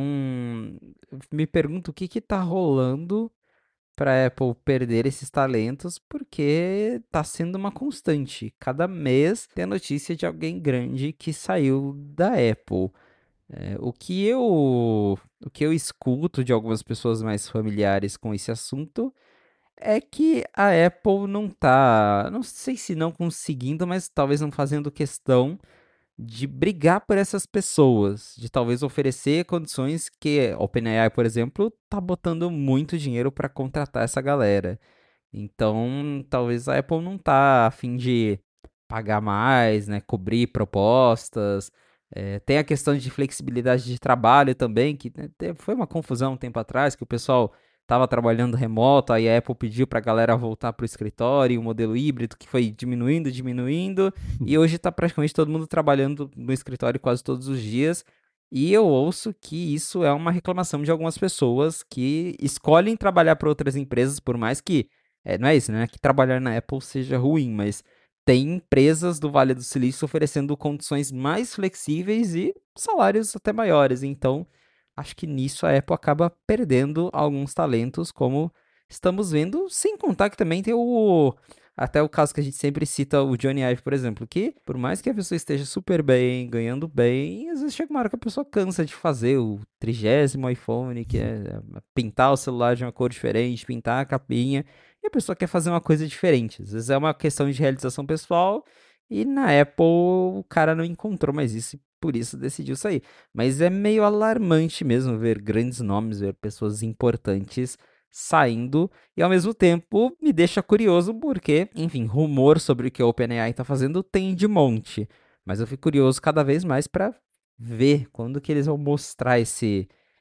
me pergunto o que que tá rolando para Apple perder esses talentos, porque tá sendo uma constante. Cada mês tem a notícia de alguém grande que saiu da Apple. É, o que eu, o que eu escuto de algumas pessoas mais familiares com esse assunto é que a Apple não tá, não sei se não conseguindo, mas talvez não fazendo questão de brigar por essas pessoas, de talvez oferecer condições que a OpenAI, por exemplo, tá botando muito dinheiro para contratar essa galera. Então, talvez a Apple não tá a fim de pagar mais, né, cobrir propostas. É, tem a questão de flexibilidade de trabalho também, que né, foi uma confusão um tempo atrás, que o pessoal estava trabalhando remoto, aí a Apple pediu para a galera voltar para o escritório, o modelo híbrido que foi diminuindo, diminuindo, e hoje está praticamente todo mundo trabalhando no escritório quase todos os dias. E eu ouço que isso é uma reclamação de algumas pessoas que escolhem trabalhar para outras empresas, por mais que, é, não é isso, né? Que trabalhar na Apple seja ruim, mas tem empresas do Vale do Silício oferecendo condições mais flexíveis e salários até maiores. Então, acho que nisso a Apple acaba perdendo alguns talentos, como estamos vendo, sem contar que também tem o até o caso que a gente sempre cita, o Johnny Ive, por exemplo, que por mais que a pessoa esteja super bem, ganhando bem, às vezes chega uma hora que a pessoa cansa de fazer o trigésimo iPhone, que é pintar o celular de uma cor diferente, pintar a capinha, e a pessoa quer fazer uma coisa diferente. Às vezes é uma questão de realização pessoal, e na Apple o cara não encontrou mais isso e por isso decidiu sair. Mas é meio alarmante mesmo ver grandes nomes, ver pessoas importantes saindo, e ao mesmo tempo me deixa curioso porque, enfim, rumor sobre o que a OpenAI está fazendo tem de monte, mas eu fico curioso cada vez mais para ver quando que eles vão mostrar esse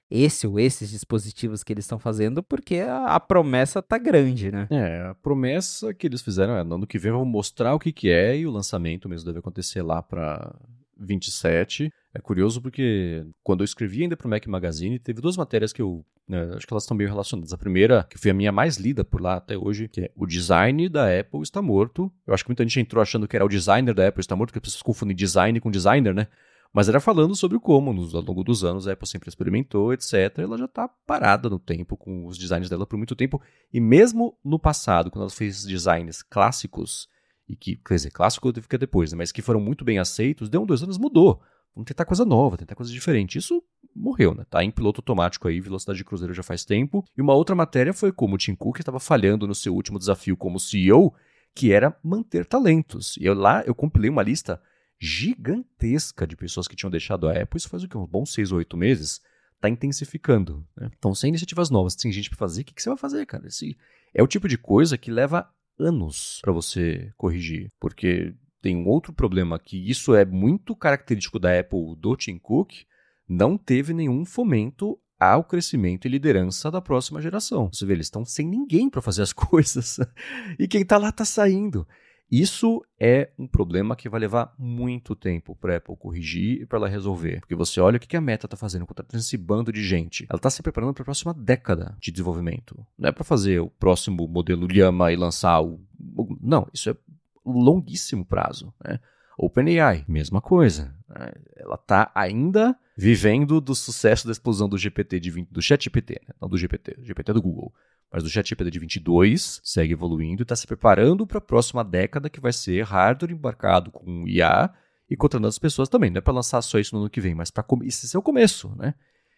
esse ou esses dispositivos que eles estão fazendo, porque a, a promessa tá grande, né? É, a promessa que eles fizeram é, no ano que vem vão mostrar o que que é e o lançamento mesmo deve acontecer lá para vinte e sete. É curioso porque quando eu escrevi ainda pro Mac Magazine, teve duas matérias que eu, né, acho que elas estão meio relacionadas. A primeira, que foi a minha mais lida por lá até hoje, que é o design da Apple está morto. Eu acho que muita gente entrou achando que era o designer da Apple está morto, porque as pessoas confundem design com designer, né? Mas era falando sobre como, nos, ao longo dos anos, a Apple sempre experimentou, etcétera. Ela já está parada no tempo, com os designs dela por muito tempo. E mesmo no passado, quando ela fez designs clássicos, e que, quer dizer, clássico fica depois, né, mas que foram muito bem aceitos, deu um, dois anos, mudou. Vamos tentar coisa nova, tentar coisa diferente. Isso morreu, né? Tá em piloto automático aí, velocidade de cruzeiro já faz tempo. E uma outra matéria foi como o Tim Cook estava falhando no seu último desafio como C E O, que era manter talentos. E eu, lá eu compilei uma lista gigantesca de pessoas que tinham deixado a Apple. Isso faz o quê? Uns bons seis ou oito meses. Tá intensificando, né? Então, sem iniciativas novas, sem gente para fazer, o que, que você vai fazer, cara? Esse é o tipo de coisa que leva anos para você corrigir, porque tem um outro problema que isso é muito característico da Apple do Tim Cook, não teve nenhum fomento ao crescimento e liderança da próxima geração. Você vê, eles estão sem ninguém para fazer as coisas e quem está lá está saindo. Isso é um problema que vai levar muito tempo para a Apple corrigir e para ela resolver. Porque você olha o que a Meta está fazendo, contratando esse bando de gente. Ela está se preparando para a próxima década de desenvolvimento. Não é para fazer o próximo modelo Llama e lançar o... Não, isso é longuíssimo prazo, né? OpenAI, mesma coisa. Né? Ela está ainda vivendo do sucesso da explosão do G P T de vinte, do ChatGPT, né? Não do G P T, o G P T é do Google. Mas do ChatGPT de vinte e dois segue evoluindo e está se preparando para a próxima década, que vai ser hardware embarcado com I A e contratando as pessoas também. Não é para lançar só isso no ano que vem, mas para com... esse é o começo, né?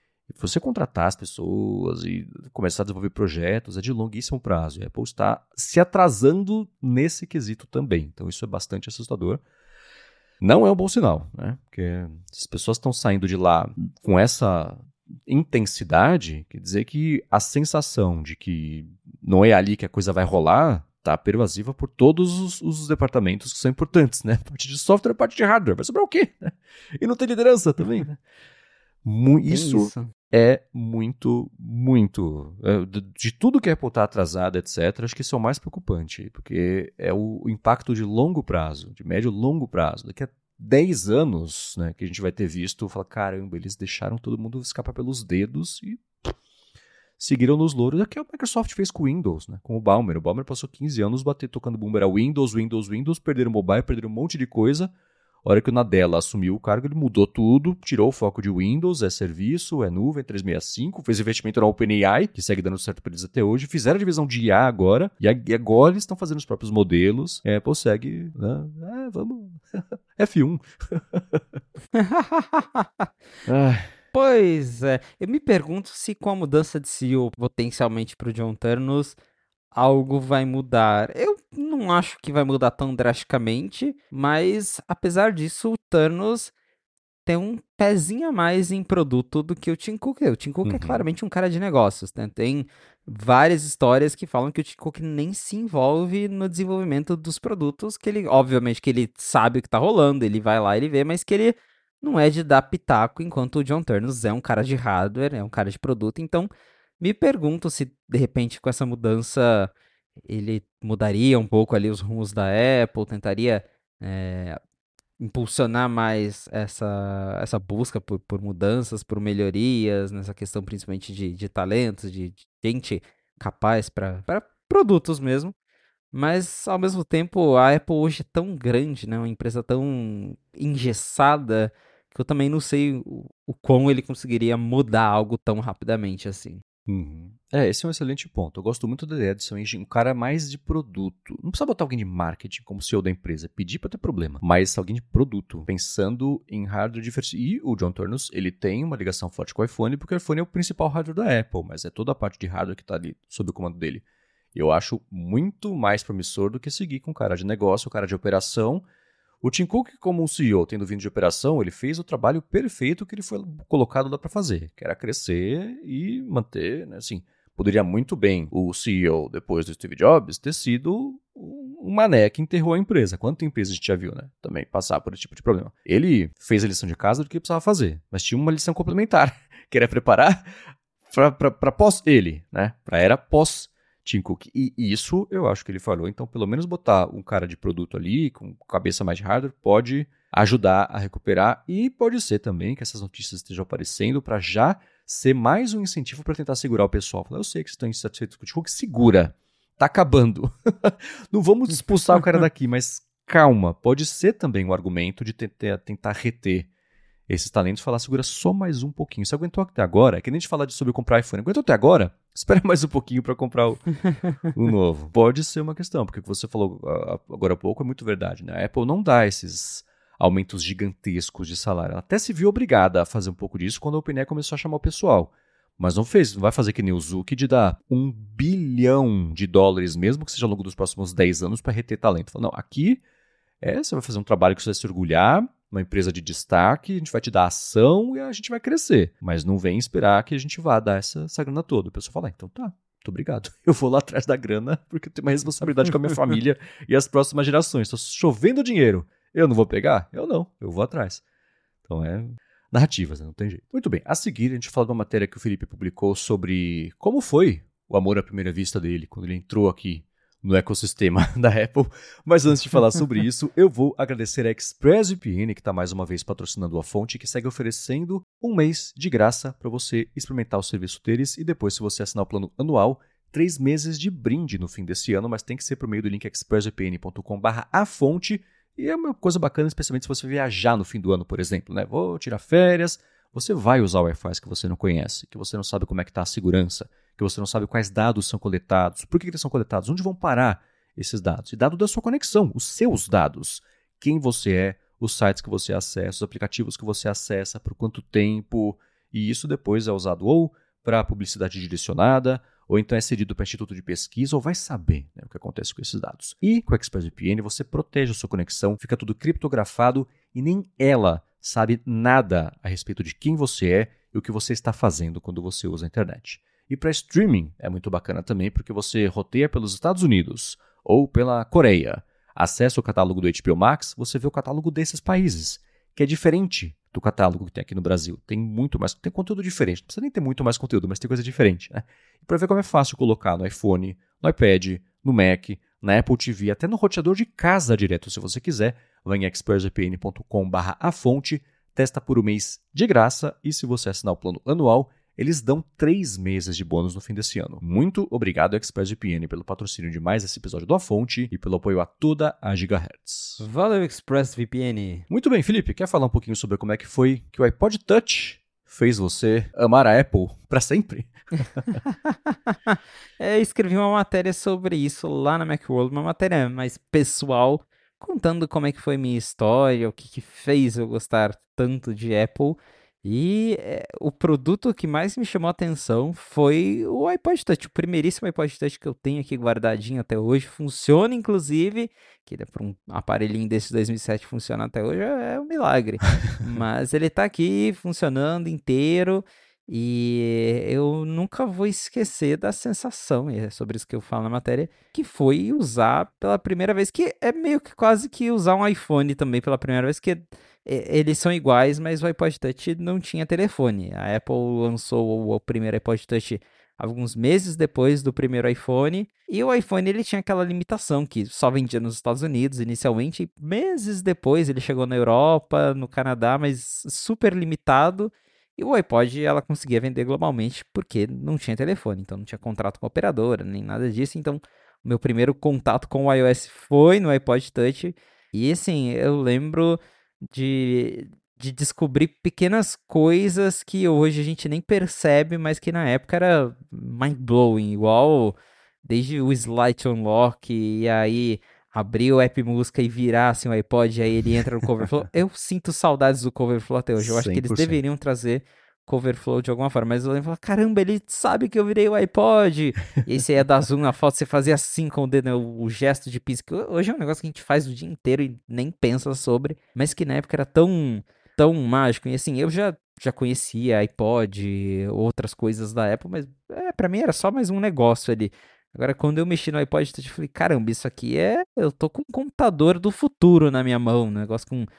E você contratar as pessoas e começar a desenvolver projetos é de longuíssimo prazo. E a Apple está se atrasando nesse quesito também. Então isso é bastante assustador. Não é um bom sinal, né? Porque as pessoas estão saindo de lá com essa intensidade, quer dizer que a sensação de que não é ali que a coisa vai rolar está pervasiva por todos os, os departamentos que são importantes, né? Parte de software, parte de hardware. Vai sobrar o quê? E não tem liderança também, né? Mu- isso, isso é muito, muito... É, de, de tudo que a Apple está atrasada, etcétera, acho que isso é o mais preocupante, porque é o, o impacto de longo prazo, de médio e longo prazo. Daqui a dez anos, né, que a gente vai ter visto, falar, caramba, eles deixaram todo mundo escapar pelos dedos e seguiram nos louros. É o que a Microsoft fez com o Windows, né, com o Balmer. O Balmer passou quinze anos bater, tocando boomer a Windows, Windows, Windows, perderam o mobile, perderam um monte de coisa. A hora que o Nadella assumiu o cargo, ele mudou tudo, tirou o foco de Windows, é serviço, é nuvem, trezentos e sessenta e cinco, fez investimento na OpenAI, que segue dando certo para eles até hoje, fizeram a divisão de I A agora, e agora eles estão fazendo os próprios modelos, a Apple segue, né? É, vamos, F um. Pois é, eu me pergunto se com a mudança de C E O potencialmente para o John Ternus, algo vai mudar. Eu não acho que vai mudar tão drasticamente, mas apesar disso, o Thanos tem um pezinho a mais em produto do que o Tim Cook. O Tim Cook Uhum. é claramente um cara de negócios, né? Tem várias histórias que falam que o Tim Cook nem se envolve no desenvolvimento dos produtos, que ele, obviamente, que ele sabe o que tá rolando, ele vai lá, ele vê, mas que ele não é de dar pitaco, enquanto o John Ternus é um cara de hardware, é um cara de produto, então me pergunto se, de repente, com essa mudança, ele mudaria um pouco ali os rumos da Apple, tentaria é, impulsionar mais essa, essa busca por, por mudanças, por melhorias, nessa questão principalmente de, de talentos, de, de gente capaz para produtos mesmo. Mas, ao mesmo tempo, a Apple hoje é tão grande, né? Uma empresa tão engessada, que eu também não sei o, o quão ele conseguiria mudar algo tão rapidamente assim. Uhum. É, esse é um excelente ponto. Eu gosto muito da ideia de ser um engen- um cara mais de produto. Não precisa botar alguém de marketing como C E O da empresa, pedir para ter problema, mas alguém de produto, pensando em hardware diversificado. E o John Ternus, ele tem uma ligação forte com o iPhone, porque o iPhone é o principal hardware da Apple, mas é toda a parte de hardware que está ali sob o comando dele. Eu acho muito mais promissor do que seguir com o cara de negócio, o cara de operação. O Tim Cook, como um C E O, tendo vindo de operação, ele fez o trabalho perfeito que ele foi colocado lá para fazer, que era crescer e manter, né, assim, poderia muito bem o C E O, depois do Steve Jobs, ter sido um mané que enterrou a empresa. Quanta empresa a gente já viu, né, também passar por esse tipo de problema. Ele fez a lição de casa do que precisava fazer, mas tinha uma lição complementar, querer preparar para pós ele, né? Para era pós Tim Cook. E isso eu acho que ele falou. Então, pelo menos botar um cara de produto ali, com cabeça mais de hardware, pode ajudar a recuperar. E pode ser também que essas notícias estejam aparecendo para já ser mais um incentivo para tentar segurar o pessoal. Falar, eu sei que vocês estão insatisfeitos com o Tim Cook, segura. Tá acabando. Não vamos expulsar o cara daqui, mas calma. Pode ser também um argumento de tentar, tentar reter esses talentos, falar, segura só mais um pouquinho. Se aguentou até agora, é que nem a gente falar de sobre comprar iPhone. Aguentou até agora? Espera mais um pouquinho para comprar o, o novo. Pode ser uma questão, porque o que você falou agora há pouco é muito verdade, né? A Apple não dá esses aumentos gigantescos de salário. Ela até se viu obrigada a fazer um pouco disso quando a OpenAI começou a chamar o pessoal. Mas não fez, não vai fazer que nem o Zuck de dar um bilhão de dólares, mesmo que seja ao longo dos próximos dez anos, para reter talento. Fala, não, aqui é, você vai fazer um trabalho que você vai se orgulhar, uma empresa de destaque, a gente vai te dar ação e a gente vai crescer. Mas não vem esperar que a gente vá dar essa, essa grana toda. O pessoal fala, ah, então tá, muito obrigado. Eu vou lá atrás da grana porque eu tenho uma responsabilidade com a minha família e as próximas gerações. Estou chovendo dinheiro. Eu não vou pegar? Eu não, eu vou atrás. Então é narrativas, né? Não tem jeito. Muito bem, a seguir a gente fala de uma matéria que o Felipe publicou sobre como foi o amor à primeira vista dele quando ele entrou aqui no ecossistema da Apple. Mas antes de falar sobre isso, eu vou agradecer a ExpressVPN, que está mais uma vez patrocinando a fonte, que segue oferecendo um mês de graça para você experimentar o serviço deles e depois, se você assinar o plano anual, três meses de brinde no fim desse ano, mas tem que ser por meio do link expressvpn ponto com barra a fonte. E é uma coisa bacana, especialmente se você viajar no fim do ano, por exemplo, né? Vou tirar férias, você vai usar Wi-Fi que você não conhece, que você não sabe como é que está a segurança, que você não sabe quais dados são coletados, por que eles são coletados, onde vão parar esses dados. E dado da sua conexão, os seus dados, quem você é, os sites que você acessa, os aplicativos que você acessa, por quanto tempo, e isso depois é usado ou para publicidade direcionada, ou então é cedido para instituto de pesquisa, ou vai saber, né, o que acontece com esses dados. E com o ExpressVPN você protege a sua conexão, fica tudo criptografado e nem ela sabe nada a respeito de quem você é e o que você está fazendo quando você usa a internet. E para streaming é muito bacana também, porque você roteia pelos Estados Unidos ou pela Coreia, acessa o catálogo do H B O Max, você vê o catálogo desses países, que é diferente do catálogo que tem aqui no Brasil. Tem muito mais, tem conteúdo diferente. Não precisa nem ter muito mais conteúdo, mas tem coisa diferente, né? E para ver como é fácil colocar no iPhone, no iPad, no Mac, na Apple T V, até no roteador de casa direto, se você quiser, vai em expressvpn ponto com barra a fonte, testa por um mês de graça e se você assinar o plano anual, eles dão três meses de bônus no fim desse ano. Muito obrigado, ExpressVPN, pelo patrocínio de mais esse episódio do A Fonte e pelo apoio a toda a Gigahertz. Valeu, ExpressVPN. Muito bem, Felipe, quer falar um pouquinho sobre como é que foi que o iPod Touch fez você amar a Apple para sempre? é, escrevi uma matéria sobre isso lá na Macworld, uma matéria mais pessoal, contando como é que foi minha história, o que, que fez eu gostar tanto de Apple. E é, o produto que mais me chamou a atenção foi o iPod Touch, o primeiríssimo iPod Touch que eu tenho aqui guardadinho até hoje. Funciona, inclusive, que para um aparelhinho desse dois mil e sete funcionar até hoje é um milagre. Mas ele tá aqui funcionando inteiro e eu nunca vou esquecer da sensação, e é sobre isso que eu falo na matéria, que foi usar pela primeira vez, que é meio que quase que usar um iPhone também pela primeira vez, que eles são iguais, mas o iPod Touch não tinha telefone. A Apple lançou o primeiro iPod Touch alguns meses depois do primeiro iPhone, e o iPhone ele tinha aquela limitação que só vendia nos Estados Unidos inicialmente, e meses depois ele chegou na Europa, no Canadá, mas super limitado, e o iPod ela conseguia vender globalmente porque não tinha telefone, então não tinha contrato com a operadora, nem nada disso, então o meu primeiro contato com o iOS foi no iPod Touch, e assim, eu lembro de, de descobrir pequenas coisas que hoje a gente nem percebe, mas que na época era mind-blowing, igual desde o Slide Unlock, e aí abrir o app música e virar assim o iPod, e aí ele entra no Coverflow. Eu sinto saudades do Coverflow até hoje, eu acho que eles cem por cento. deveriam trazer Coverflow de alguma forma, mas eu lembro e falo, caramba, ele sabe que eu virei o iPod, e aí você ia dar zoom na foto, você fazia assim com o dedo, o, o gesto de pisca, que hoje é um negócio que a gente faz o dia inteiro e nem pensa sobre, mas que na época era tão, tão mágico, e assim, eu já, já conhecia iPod, outras coisas da Apple, mas é, pra mim era só mais um negócio ali. Agora, quando eu mexi no iPod, eu falei, caramba, isso aqui é, eu tô com um computador do futuro na minha mão, um negócio com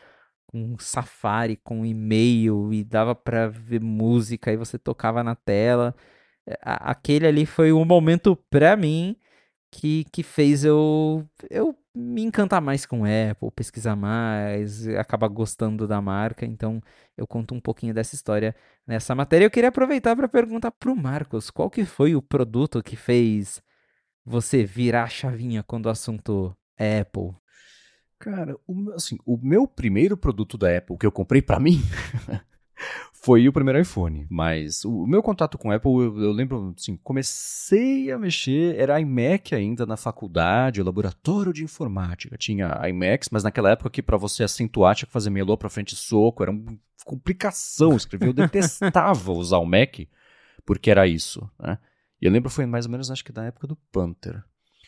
com Safari, com e-mail, e dava pra ver música, e você tocava na tela. É, a- Aquele ali foi um momento pra mim que, que fez eu, eu me encantar mais com Apple, pesquisar mais, acabar gostando da marca. Então, eu conto um pouquinho dessa história nessa matéria. Eu queria aproveitar para perguntar pro Marcos, qual que foi o produto que fez você virar a chavinha quando o assunto é Apple? Cara, o, meu- assim, o meu primeiro produto da Apple que eu comprei pra mim foi o primeiro iPhone. Mas o, o meu contato com Apple, eu, eu lembro, assim, comecei a mexer, era iMac ainda na faculdade, o laboratório de informática. Tinha iMacs, mas naquela época que pra você acentuar tinha que fazer melô pra frente e soco, era uma complicação escrever. Eu detestava usar o Mac porque era isso, né? E eu lembro foi mais ou menos, acho que da época do Panther.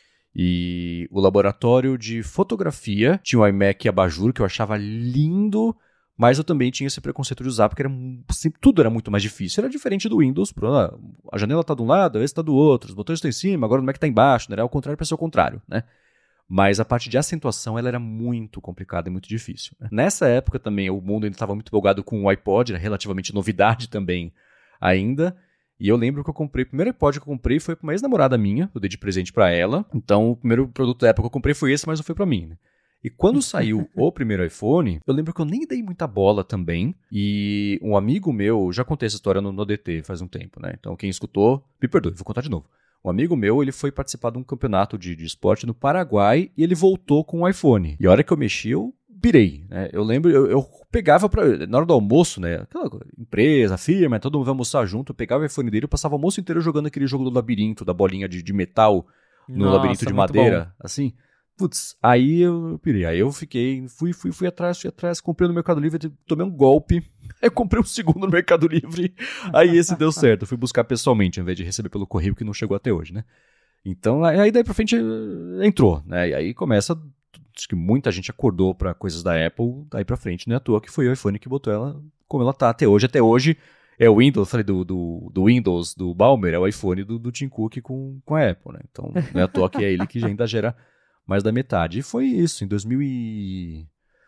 E o laboratório de fotografia tinha o iMac Abajur, que eu achava lindo, mas eu também tinha esse preconceito de usar, porque era, assim, tudo era muito mais difícil. Era diferente do Windows, ah, a janela está de um lado, esse está do outro, os botões estão em cima, agora o Mac está embaixo, né? Era ao contrário para ser o contrário, né? Mas a parte de acentuação ela era muito complicada e muito difícil, né? Nessa época também o mundo ainda estava muito empolgado com o iPod, era relativamente novidade também ainda. E eu lembro que eu comprei, o primeiro iPod que eu comprei foi pra uma ex-namorada minha, eu dei de presente pra ela. Então o primeiro produto da Apple que eu comprei foi esse, mas não foi pra mim, né? E quando saiu o primeiro iPhone, eu lembro que eu nem dei muita bola também. E um amigo meu, já contei essa história no, no D T faz um tempo, né? Então quem escutou, me perdoe, vou contar de novo. Um amigo meu, ele foi participar de um campeonato de, de esporte no Paraguai e ele voltou com um iPhone. E a hora que eu mexi, eu pirei, né? Eu lembro, eu, eu pegava pra, na hora do almoço, né? Aquela empresa, firma, todo mundo vai almoçar junto, eu pegava o iPhone dele, eu passava o almoço inteiro jogando aquele jogo do labirinto, da bolinha de, de metal no labirinto Nossa, de muito bom. madeira, assim. Putz, aí eu pirei, aí eu fiquei, fui, fui, fui atrás, fui atrás, comprei no Mercado Livre, tomei um golpe, aí eu comprei um segundo no Mercado Livre, aí esse deu certo, eu fui buscar pessoalmente, ao invés de receber pelo correio que não chegou até hoje, né? Então, aí daí pra frente entrou, né? E aí começa, acho que muita gente acordou pra coisas da Apple, daí pra frente, não é à toa que foi o iPhone que botou ela como ela tá até hoje. Até hoje é o Windows, falei do, do, do Windows, do Balmer, é o iPhone do, do Tim Cook com, com a Apple, né? Então, não é à toa que é ele que já ainda gera mais da metade. E foi isso, em dois mil e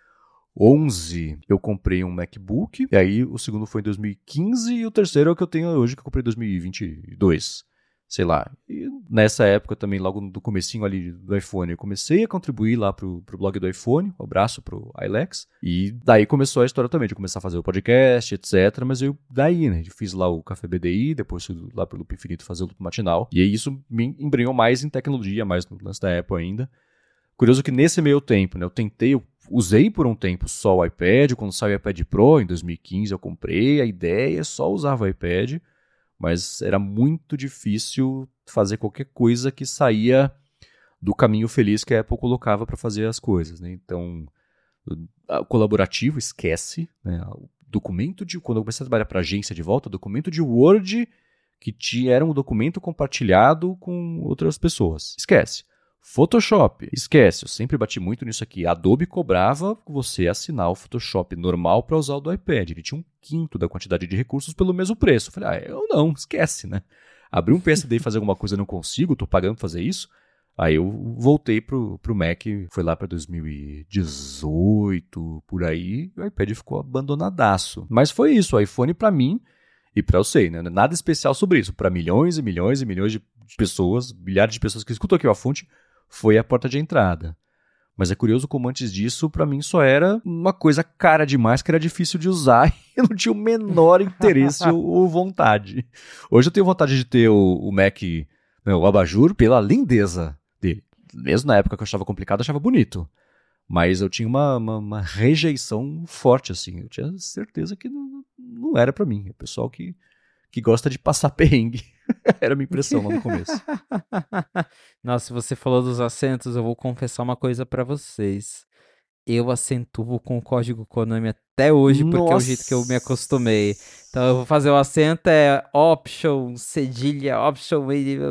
onze eu comprei um MacBook, e aí o segundo foi em dois mil e quinze, e o terceiro é o que eu tenho hoje, que eu comprei em dois mil e vinte e dois. Sei lá. E nessa época também, logo no comecinho ali do iPhone, eu comecei a contribuir lá pro, pro blog do iPhone, um abraço pro iLex, e daí começou a história também, de começar a fazer o podcast, etcétera. Mas eu, daí, né, eu fiz lá o Café B D I, depois fui lá pro Loop Infinito fazer o Loop Matinal, e aí isso me embrenhou mais em tecnologia, mais no lance da Apple ainda. Curioso que nesse meio tempo, né, eu tentei, eu usei por um tempo só o iPad, quando saiu o iPad Pro, em dois mil e quinze eu comprei, a ideia só usava o iPad, mas era muito difícil fazer qualquer coisa que saía do caminho feliz que a Apple colocava para fazer as coisas, né? Então, o colaborativo, esquece, né? O documento de, quando eu comecei a trabalhar para agência de volta, documento de Word que tinha, era um documento compartilhado com outras pessoas. Esquece. Photoshop, esquece, eu sempre bati muito nisso aqui. A Adobe cobrava você assinar o Photoshop normal para usar o do iPad. Ele tinha um quinto da quantidade de recursos pelo mesmo preço. Eu falei, ah, eu não, esquece, né? Abrir um P S D e fazer alguma coisa eu não consigo, tô pagando pra fazer isso. Aí eu voltei pro, pro Mac, foi lá para dois mil e dezoito, por aí, e o iPad ficou abandonadaço. Mas foi isso, o iPhone para mim, e para eu sei, né? Nada especial sobre isso. Para milhões e milhões e milhões de pessoas, milhares de pessoas que escutam aqui a fonte, foi a porta de entrada. Mas é curioso como antes disso, pra mim, só era uma coisa cara demais, que era difícil de usar e eu não tinha o menor interesse ou, ou vontade. Hoje eu tenho vontade de ter o, o Mac, né, o Abajur, pela lindeza dele. Mesmo na época que eu achava complicado, eu achava bonito. Mas eu tinha uma, uma, uma rejeição forte, assim. Eu tinha certeza que não, não era pra mim. É o pessoal que, que gosta de passar perrengue. Era a minha impressão lá no começo. Nossa, se você falou dos acentos, eu vou confessar uma coisa pra vocês. Eu acentuo com o código Konami até hoje porque é o jeito que eu me Nossa! acostumei. Então eu vou fazer o acento, é option, cedilha, option,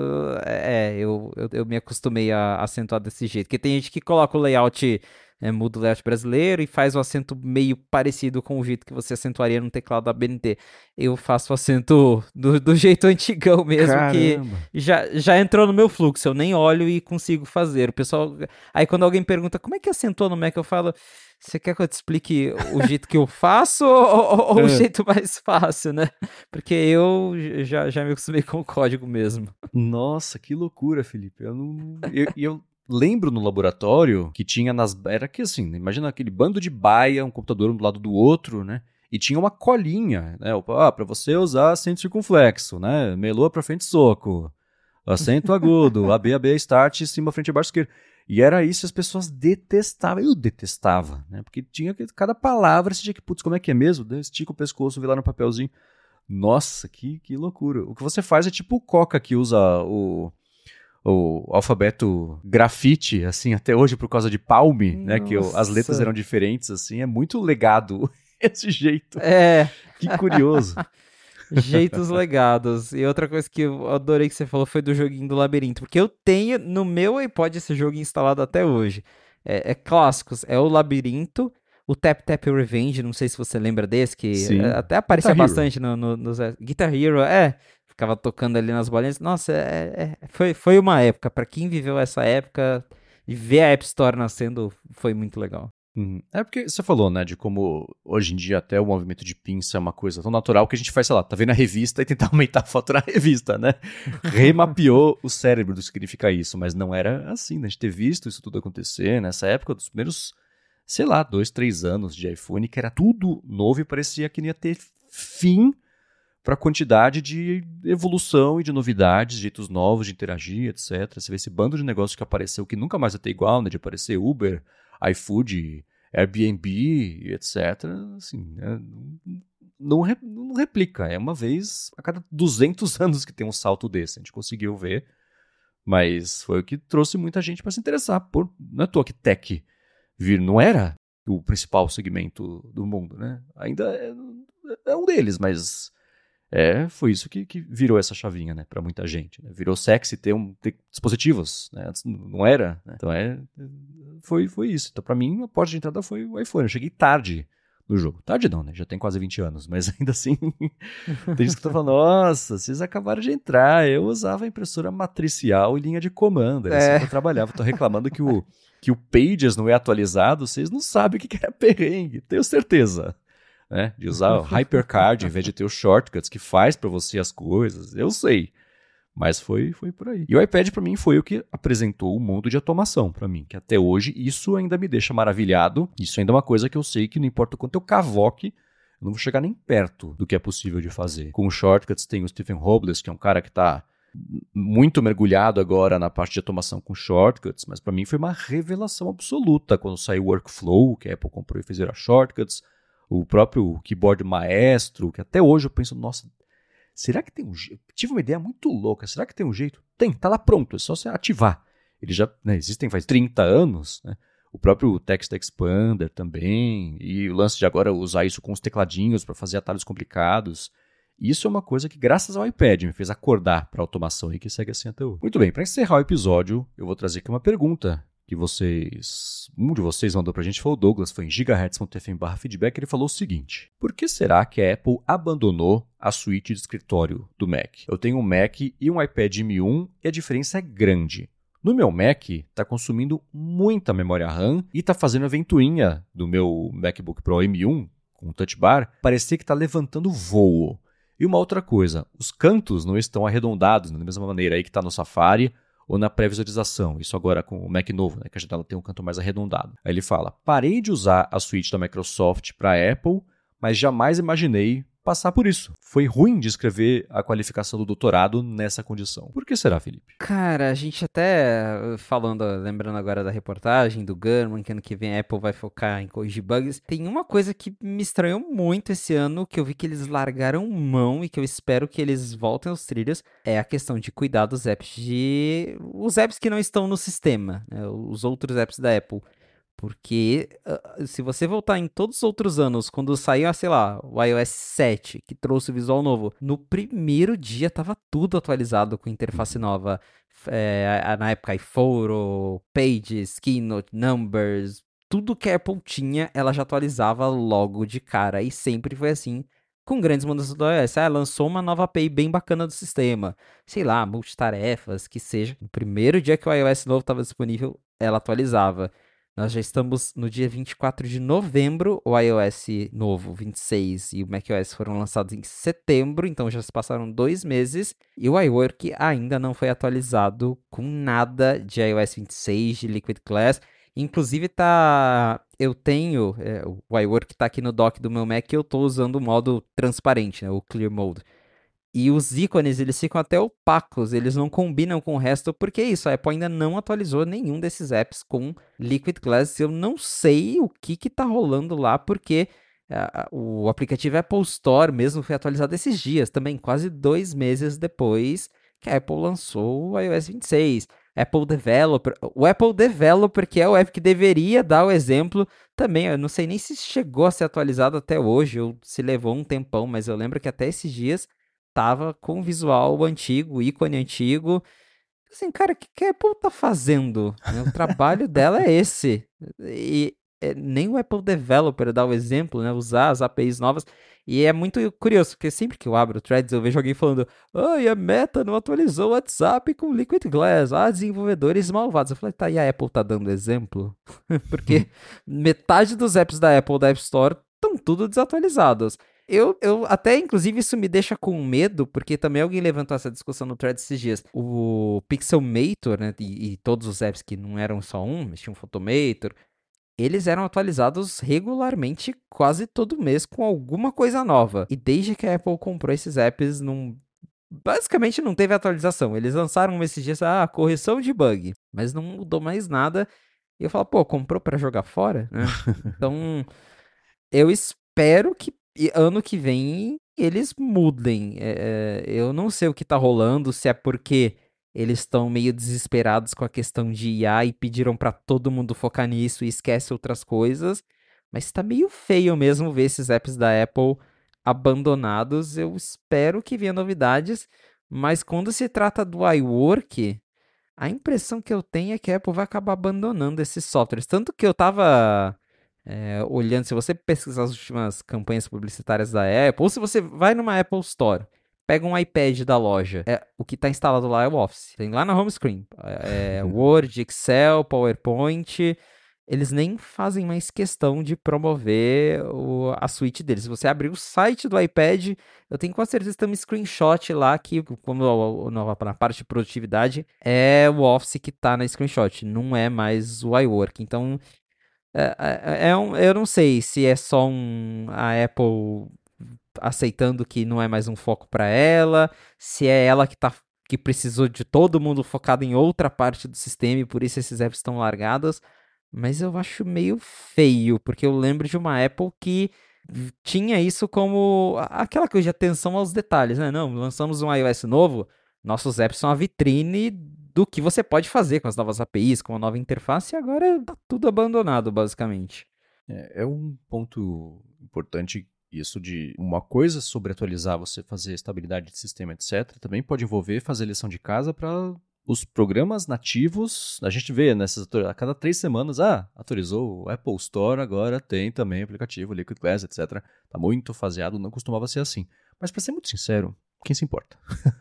é, eu, eu, eu me acostumei a acentuar desse jeito, porque tem gente que coloca o layout, é, muda o layout brasileiro e faz o acento meio parecido com o jeito que você acentuaria no teclado da A B N T. Eu faço o acento do, do jeito antigão mesmo, que Caramba! já, já entrou no meu fluxo, eu nem olho e consigo fazer. O pessoal, aí quando alguém pergunta como é que acentua no Mac, eu falo, você quer que eu te explique o jeito que eu faço ou, ou- ou o É. jeito mais fácil, né? Porque eu já, já me acostumei com o código mesmo. Nossa, que loucura, Felipe. Eu não. Eu, e eu lembro no laboratório que tinha nas. Era que assim, imagina aquele bando de baia, um computador um do lado do outro, né? E tinha uma colinha, né? Ah, pra você usar acento circunflexo, né? Melô pra frente soco. Acento agudo, A B, A B, start, cima, frente, baixo, esquerdo. E era isso, as pessoas detestavam. Eu detestava, né? Porque tinha que, cada palavra, você tinha que, putz, como é que é mesmo? Estica o pescoço, vê lá no papelzinho. Nossa, que, que loucura. O que você faz é tipo o Coca que usa o, o alfabeto grafite, assim, até hoje por causa de Palm, né? Que o- as letras eram Nossa. diferentes, assim. É muito legado esse jeito. É, Que curioso. jeitos legados. E outra coisa que eu adorei que você falou foi do joguinho do labirinto. Porque eu tenho no meu iPod esse jogo instalado até hoje. É, é clássicos. É o labirinto, o Tap Tap Revenge. Não sei se você lembra desse, que é, Sim. até aparecia Guitar Hero. bastante no, no, nos. é, Guitar Hero, é. Ficava tocando ali nas bolinhas. Nossa, é, é- foi, foi uma época. Pra quem viveu essa época, e ver a App Store nascendo foi muito legal. Uhum. É porque você falou, né, de como hoje em dia até o movimento de pinça é uma coisa tão natural que a gente faz, sei lá, tá vendo a revista e tentar aumentar a foto na revista, né? Remapeou o cérebro do que significa isso, mas não era assim, né? A gente ter visto isso tudo acontecer nessa época dos primeiros, sei lá, dois, três anos de iPhone, que era tudo novo e parecia que não ia ter fim para a quantidade de evolução e de novidades, jeitos novos de interagir, etcétera. Você vê esse bando de negócios que apareceu que nunca mais vai ter igual, né? De aparecer Uber, iFood, Airbnb, etcétera. Assim, né? não, re- não replica. É uma vez a cada duzentos anos que tem um salto desse. A gente conseguiu ver, mas foi o que trouxe muita gente para se interessar. Por, não é à toa que tech vir não era o principal segmento do mundo, né? Ainda é, é um deles, mas é, foi isso que, que virou essa chavinha, né, para muita gente. Né? Virou sexy ter, um, ter dispositivos, né? Antes não era, né? Então é, foi, foi isso. Então para mim a porta de entrada foi o iPhone. Eu cheguei tarde no jogo. Tarde não, né? Já tem quase vinte anos, mas ainda assim tem gente que tá falando, nossa, vocês acabaram de entrar. Eu usava impressora matricial e linha de comando, era assim É. que eu trabalhava. Tô reclamando que o que o Pages não é atualizado, vocês não sabem o que é perrengue, tenho certeza. Né? De usar o Hypercard em vez de ter os shortcuts que faz para você as coisas. Eu sei. Mas foi, foi por aí. E o iPad para mim foi o que apresentou o mundo de automação para mim, que até hoje isso ainda me deixa maravilhado. Isso ainda é uma coisa que eu sei que não importa o quanto eu cavoque, eu não vou chegar nem perto do que é possível de fazer. Com os shortcuts tem o Stephen Robles, que é um cara que está muito mergulhado agora na parte de automação com shortcuts, mas para mim foi uma revelação absoluta quando saiu o Workflow, que a Apple comprou e fez virar shortcuts, o próprio keyboard maestro, que até hoje eu penso, nossa, será que tem um jeito? Tive uma ideia muito louca, será que tem um jeito? Tem, tá lá pronto, é só você ativar. Eles já né, existem faz trinta anos, né? O próprio Text Expander também, e o lance de agora usar isso com os tecladinhos para fazer atalhos complicados. Isso é uma coisa que, graças ao iPad, me fez acordar para a automação e que segue assim até hoje. Muito bem, para encerrar o episódio, eu vou trazer aqui uma pergunta que vocês, um de vocês mandou pra gente, foi o Douglas, foi em gigahertz.fm barra feedback, ele falou o seguinte: por que será que a Apple abandonou a suíte de escritório do Mac? Eu tenho um Mac e um iPad M um e a diferença é grande. No meu Mac, está consumindo muita memória RAM e está fazendo a ventoinha do meu MacBook Pro M um, com Touch Bar, parecer que está levantando voo. E uma outra coisa, os cantos não estão arredondados da mesma maneira aí que está no Safari ou na pré-visualização. Isso agora com o Mac novo, né, que a janela tem um canto mais arredondado. Aí ele fala, parei de usar a suíte da Microsoft para a Apple, mas jamais imaginei passar por isso. Foi ruim de escrever a qualificação do doutorado nessa condição. Por que será, Felipe? Cara, a gente até falando, lembrando agora da reportagem do Gurman, que ano que vem a Apple vai focar em corrigir bugs. Tem uma coisa que me estranhou muito esse ano, que eu vi que eles largaram mão e que eu espero que eles voltem aos trilhos, é a questão de cuidar dos apps de... os apps que não estão no sistema, né, os outros apps da Apple. Porque uh, se você voltar em todos os outros anos, quando saiu, sei lá, o iOS sete, que trouxe o visual novo, no primeiro dia tava tudo atualizado com interface nova. É, na época, iPhoto, Pages, Keynote, Numbers, tudo que a Apple tinha, ela já atualizava logo de cara. E sempre foi assim, com grandes mudanças do iOS. Ah, lançou uma nova A P I bem bacana do sistema. Sei lá, multitarefas, que seja. No primeiro dia que o iOS novo estava disponível, ela atualizava. Nós já estamos no dia vinte e quatro de novembro, o iOS novo, vinte e seis, e o macOS foram lançados em setembro, então já se passaram dois meses, e o iWork ainda não foi atualizado com nada de iOS vinte e seis, de Liquid Glass. Inclusive, tá. Eu tenho. É, o iWork tá aqui no dock do meu Mac e eu tô usando o modo transparente, né, o Clear Mode. E os ícones, eles ficam até opacos, eles não combinam com o resto, porque é isso, a Apple ainda não atualizou nenhum desses apps com Liquid Glass. Eu não sei o que que tá rolando lá, porque uh, o aplicativo Apple Store mesmo foi atualizado esses dias, também quase dois meses depois que a Apple lançou o iOS vinte e seis. Apple Developer, o Apple Developer, que é o app que deveria dar o exemplo, também, eu não sei nem se chegou a ser atualizado até hoje, ou se levou um tempão, mas eu lembro que até esses dias tava com visual antigo, ícone antigo. Assim, cara, o que, que a Apple tá fazendo? O trabalho dela é esse. E é, nem o Apple Developer dá o exemplo, né? Usar as A P Is novas. E é muito curioso, porque sempre que eu abro o Threads, eu vejo alguém falando: ai, a Meta não atualizou o WhatsApp com Liquid Glass. Ah, desenvolvedores malvados. Eu falei, tá, e a Apple tá dando exemplo? Porque metade dos apps da Apple da App Store estão tudo desatualizados. Eu, eu até, inclusive, isso me deixa com medo, porque também alguém levantou essa discussão no thread esses dias. O Pixelmator, né, e, e todos os apps que não eram só um, mas tinha um Photomator, eles eram atualizados regularmente, quase todo mês, com alguma coisa nova. E desde que a Apple comprou esses apps, não, basicamente não teve atualização. Eles lançaram esses dias, ah, correção de bug, mas não mudou mais nada. E eu falo, pô, comprou pra jogar fora, né? Então, eu espero que e ano que vem eles mudem. É, é, eu não sei o que tá rolando, se é porque eles estão meio desesperados com a questão de I A e pediram pra todo mundo focar nisso e esquece outras coisas. Mas tá meio feio mesmo ver esses apps da Apple abandonados. Eu espero que venha novidades, mas quando se trata do iWork, a impressão que eu tenho é que a Apple vai acabar abandonando esses softwares. Tanto que eu tava é, olhando, se você pesquisar as últimas campanhas publicitárias da Apple, ou se você vai numa Apple Store, pega um iPad da loja, é, o que está instalado lá é o Office. Tem lá na home screen. É, Word, Excel, PowerPoint. Eles nem fazem mais questão de promover o, a suite deles. Se você abrir o site do iPad, eu tenho quase certeza que tem um screenshot lá que, como na parte de produtividade, é o Office que está na screenshot, não é mais o iWork. Então, é, é, é um, eu não sei se é só um, a Apple aceitando que não é mais um foco para ela, se é ela que tá, que precisou de todo mundo focado em outra parte do sistema e por isso esses apps estão largados. Mas eu acho meio feio, porque eu lembro de uma Apple que tinha isso como aquela coisa de atenção aos detalhes, né? Não, lançamos um iOS novo, nossos apps são a vitrine do que você pode fazer com as novas A P Is, com a nova interface, e agora tá tudo abandonado, basicamente. É, é um ponto importante isso de uma coisa sobre atualizar, você fazer estabilidade de sistema, etcétera. Também pode envolver fazer lição de casa para os programas nativos. A gente vê nessas a cada três semanas, ah, atualizou o Apple Store, agora tem também aplicativo Liquid Glass, etcétera. Tá muito faseado, não costumava ser assim. Mas para ser muito sincero, quem se importa?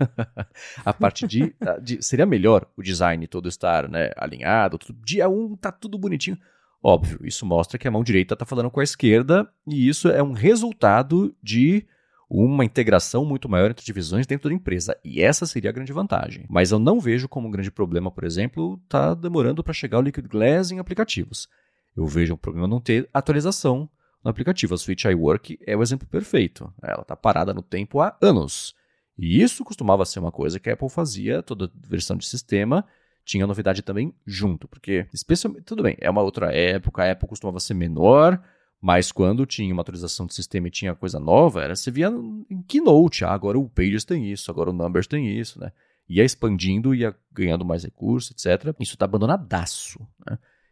A parte de, de seria melhor o design todo estar, né, alinhado, tudo, dia um tá tudo bonitinho. Óbvio, isso mostra que a mão direita está falando com a esquerda e isso é um resultado de uma integração muito maior entre divisões dentro da empresa. E essa seria a grande vantagem. Mas eu não vejo como um grande problema, por exemplo, tá demorando para chegar o Liquid Glass em aplicativos. Eu vejo um problema não ter atualização no aplicativo. A Switch iWork é o exemplo perfeito. Ela está parada no tempo há anos. E isso costumava ser uma coisa que a Apple fazia, toda versão de sistema tinha novidade também junto, porque, especialmente, tudo bem, é uma outra época, a Apple costumava ser menor, mas quando tinha uma atualização do sistema e tinha coisa nova, era, você via em Keynote, ah, agora o Pages tem isso, agora o Numbers tem isso, né? Ia expandindo, ia ganhando mais recursos, etcétera. Isso está abandonadaço, né?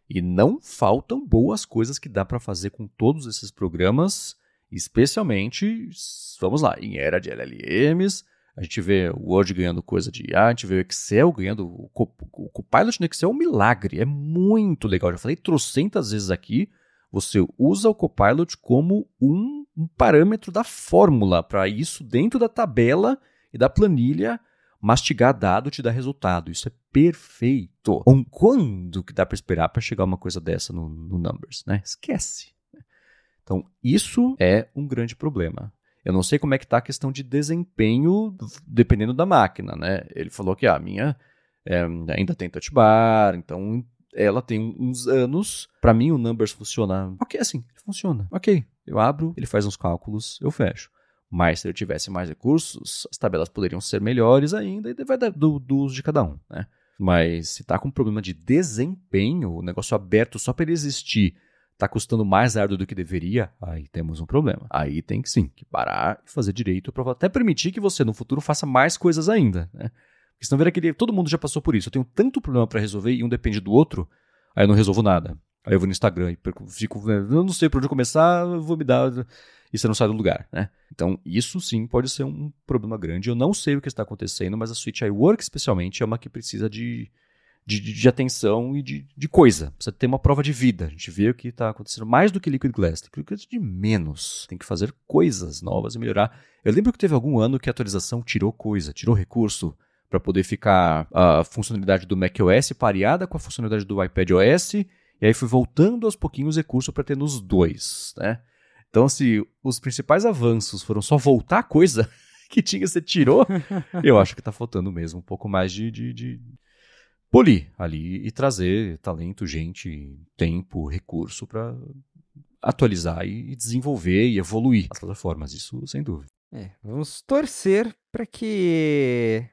E não faltam boas coisas que dá para fazer com todos esses programas, especialmente, vamos lá, em era de L L Ms, a gente vê o Word ganhando coisa de I A, a gente vê o Excel ganhando, o Copilot no Excel é um milagre, é muito legal, já falei trocentas vezes aqui, você usa o Copilot como um, um parâmetro da fórmula, para isso dentro da tabela e da planilha, mastigar dado te dá resultado. Isso é perfeito. Ou quando que dá para esperar para chegar uma coisa dessa no, no Numbers, né? Esquece. Então, isso é um grande problema. Eu não sei como é que está a questão de desempenho dependendo da máquina, né? Ele falou que ah, a minha é, ainda tem touch bar, então ela tem uns anos. Para mim, o Numbers funciona. Ok, assim, funciona. Ok, eu abro, ele faz uns cálculos, eu fecho. Mas se eu tivesse mais recursos, as tabelas poderiam ser melhores ainda e vai dar do, do uso de cada um, né? Mas se está com um problema de desempenho, o negócio aberto só para ele existir está custando mais árduo do que deveria, aí temos um problema. Aí tem que sim, que parar e fazer direito para até permitir que você no futuro faça mais coisas ainda, né? Porque senão vira aquele, todo mundo já passou por isso. Eu tenho tanto problema para resolver e um depende do outro, aí eu não resolvo nada. Aí eu vou no Instagram e fico, eu não sei por onde começar, eu vou me dar... E você não sai do lugar, né? Então, isso sim pode ser um problema grande. Eu não sei o que está acontecendo, mas a Switch iWork, especialmente, é uma que precisa de, de, de atenção e de, de coisa. Precisa ter uma prova de vida. A gente vê o que está acontecendo mais do que Liquid Glass. Tem que de menos. Tem que fazer coisas novas e melhorar. Eu lembro que teve algum ano que a atualização tirou coisa, tirou recurso para poder ficar a funcionalidade do macOS pareada com a funcionalidade do iPadOS. E aí foi voltando aos pouquinhos recurso para ter nos dois, né? Então, se os principais avanços foram só voltar a coisa que tinha, você tirou, eu acho que está faltando mesmo um pouco mais de, de, de polir ali e trazer talento, gente, tempo, recurso para atualizar e desenvolver e evoluir as plataformas, isso sem dúvida. É, vamos torcer para que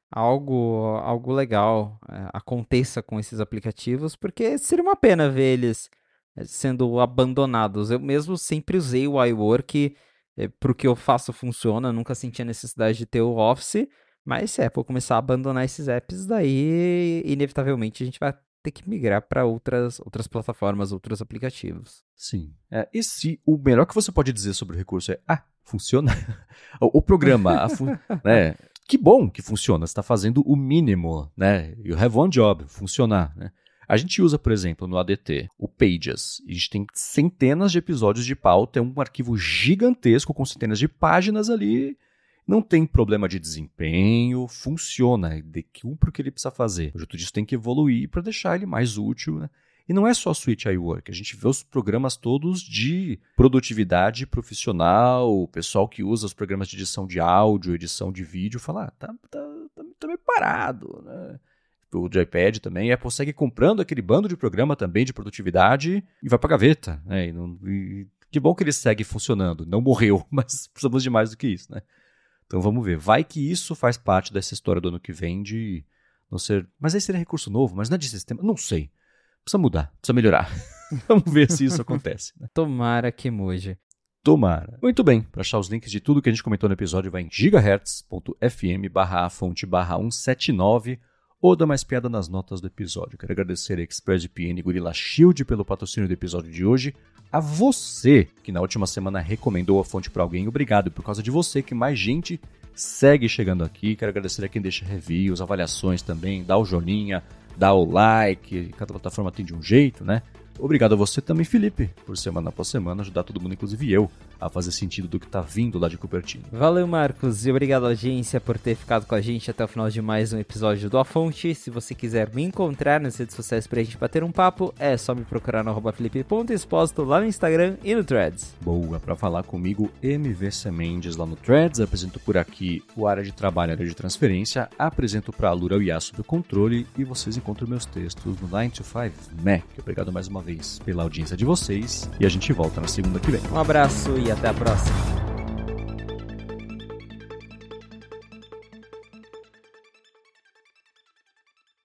algo, algo legal é, aconteça com esses aplicativos, porque seria uma pena ver eles sendo abandonados. Eu mesmo sempre usei o iWork, é, para o que eu faço funciona, nunca senti a necessidade de ter o Office, mas se a Apple começar a abandonar esses apps, daí inevitavelmente a gente vai ter que migrar para outras, outras plataformas, outros aplicativos. Sim. É, e se o melhor que você pode dizer sobre o recurso é, ah, funciona? o, o programa, a fun- né? Que bom que funciona, você está fazendo o mínimo, né? You have one job, funcionar, né? A gente usa, por exemplo, no A D T, o Pages. A gente tem centenas de episódios de pauta, é um arquivo gigantesco com centenas de páginas ali. Não tem problema de desempenho, funciona, cumpre o que ele precisa fazer. O jeito disso tem que evoluir para deixar ele mais útil, né? E não é só Switch iWork, a gente vê os programas todos de produtividade profissional, o pessoal que usa os programas de edição de áudio, edição de vídeo, fala, ah, tá, tá, tá, tá meio parado, né? O de iPad também, a Apple segue comprando aquele bando de programa também de produtividade e vai pra gaveta, né? E não, e que bom que ele segue funcionando, não morreu, mas precisamos de mais do que isso, né? Então vamos ver, vai que isso faz parte dessa história do ano que vem de não ser... Mas aí seria recurso novo, mas não é de sistema, não sei. Precisa mudar, precisa melhorar. Vamos ver se isso acontece, né? Tomara que mude. Tomara. Muito bem, para achar os links de tudo que a gente comentou no episódio, vai em gigahertz.fm barra a fonte barra cento e setenta e nove ou dá mais piada nas notas do episódio. Quero agradecer a ExpressVPN e Gorilla Shield pelo patrocínio do episódio de hoje. A você, que na última semana recomendou a fonte para alguém, obrigado. Por causa de você que mais gente segue chegando aqui. Quero agradecer a quem deixa reviews, avaliações também, dá o joinha, dá o like, cada plataforma tem de um jeito, né? Obrigado a você também, Felipe, por semana após semana ajudar todo mundo, inclusive eu, a fazer sentido do que tá vindo lá de Cupertino. Valeu, Marcos, e obrigado, audiência, por ter ficado com a gente até o final de mais um episódio do A Fonte. Se você quiser me encontrar nas redes sociais pra gente bater um papo, é só me procurar no arroba felipe ponto exposto lá no Instagram e no Threads. Boa, pra falar comigo, M V C Mendes lá no Threads, apresento por aqui o área de trabalho, área de transferência, apresento pra Lura o Iaço do controle e vocês encontram meus textos no nine to five Mac. Obrigado mais uma vez pela audiência de vocês e a gente volta na segunda que vem. Um abraço e até a próxima.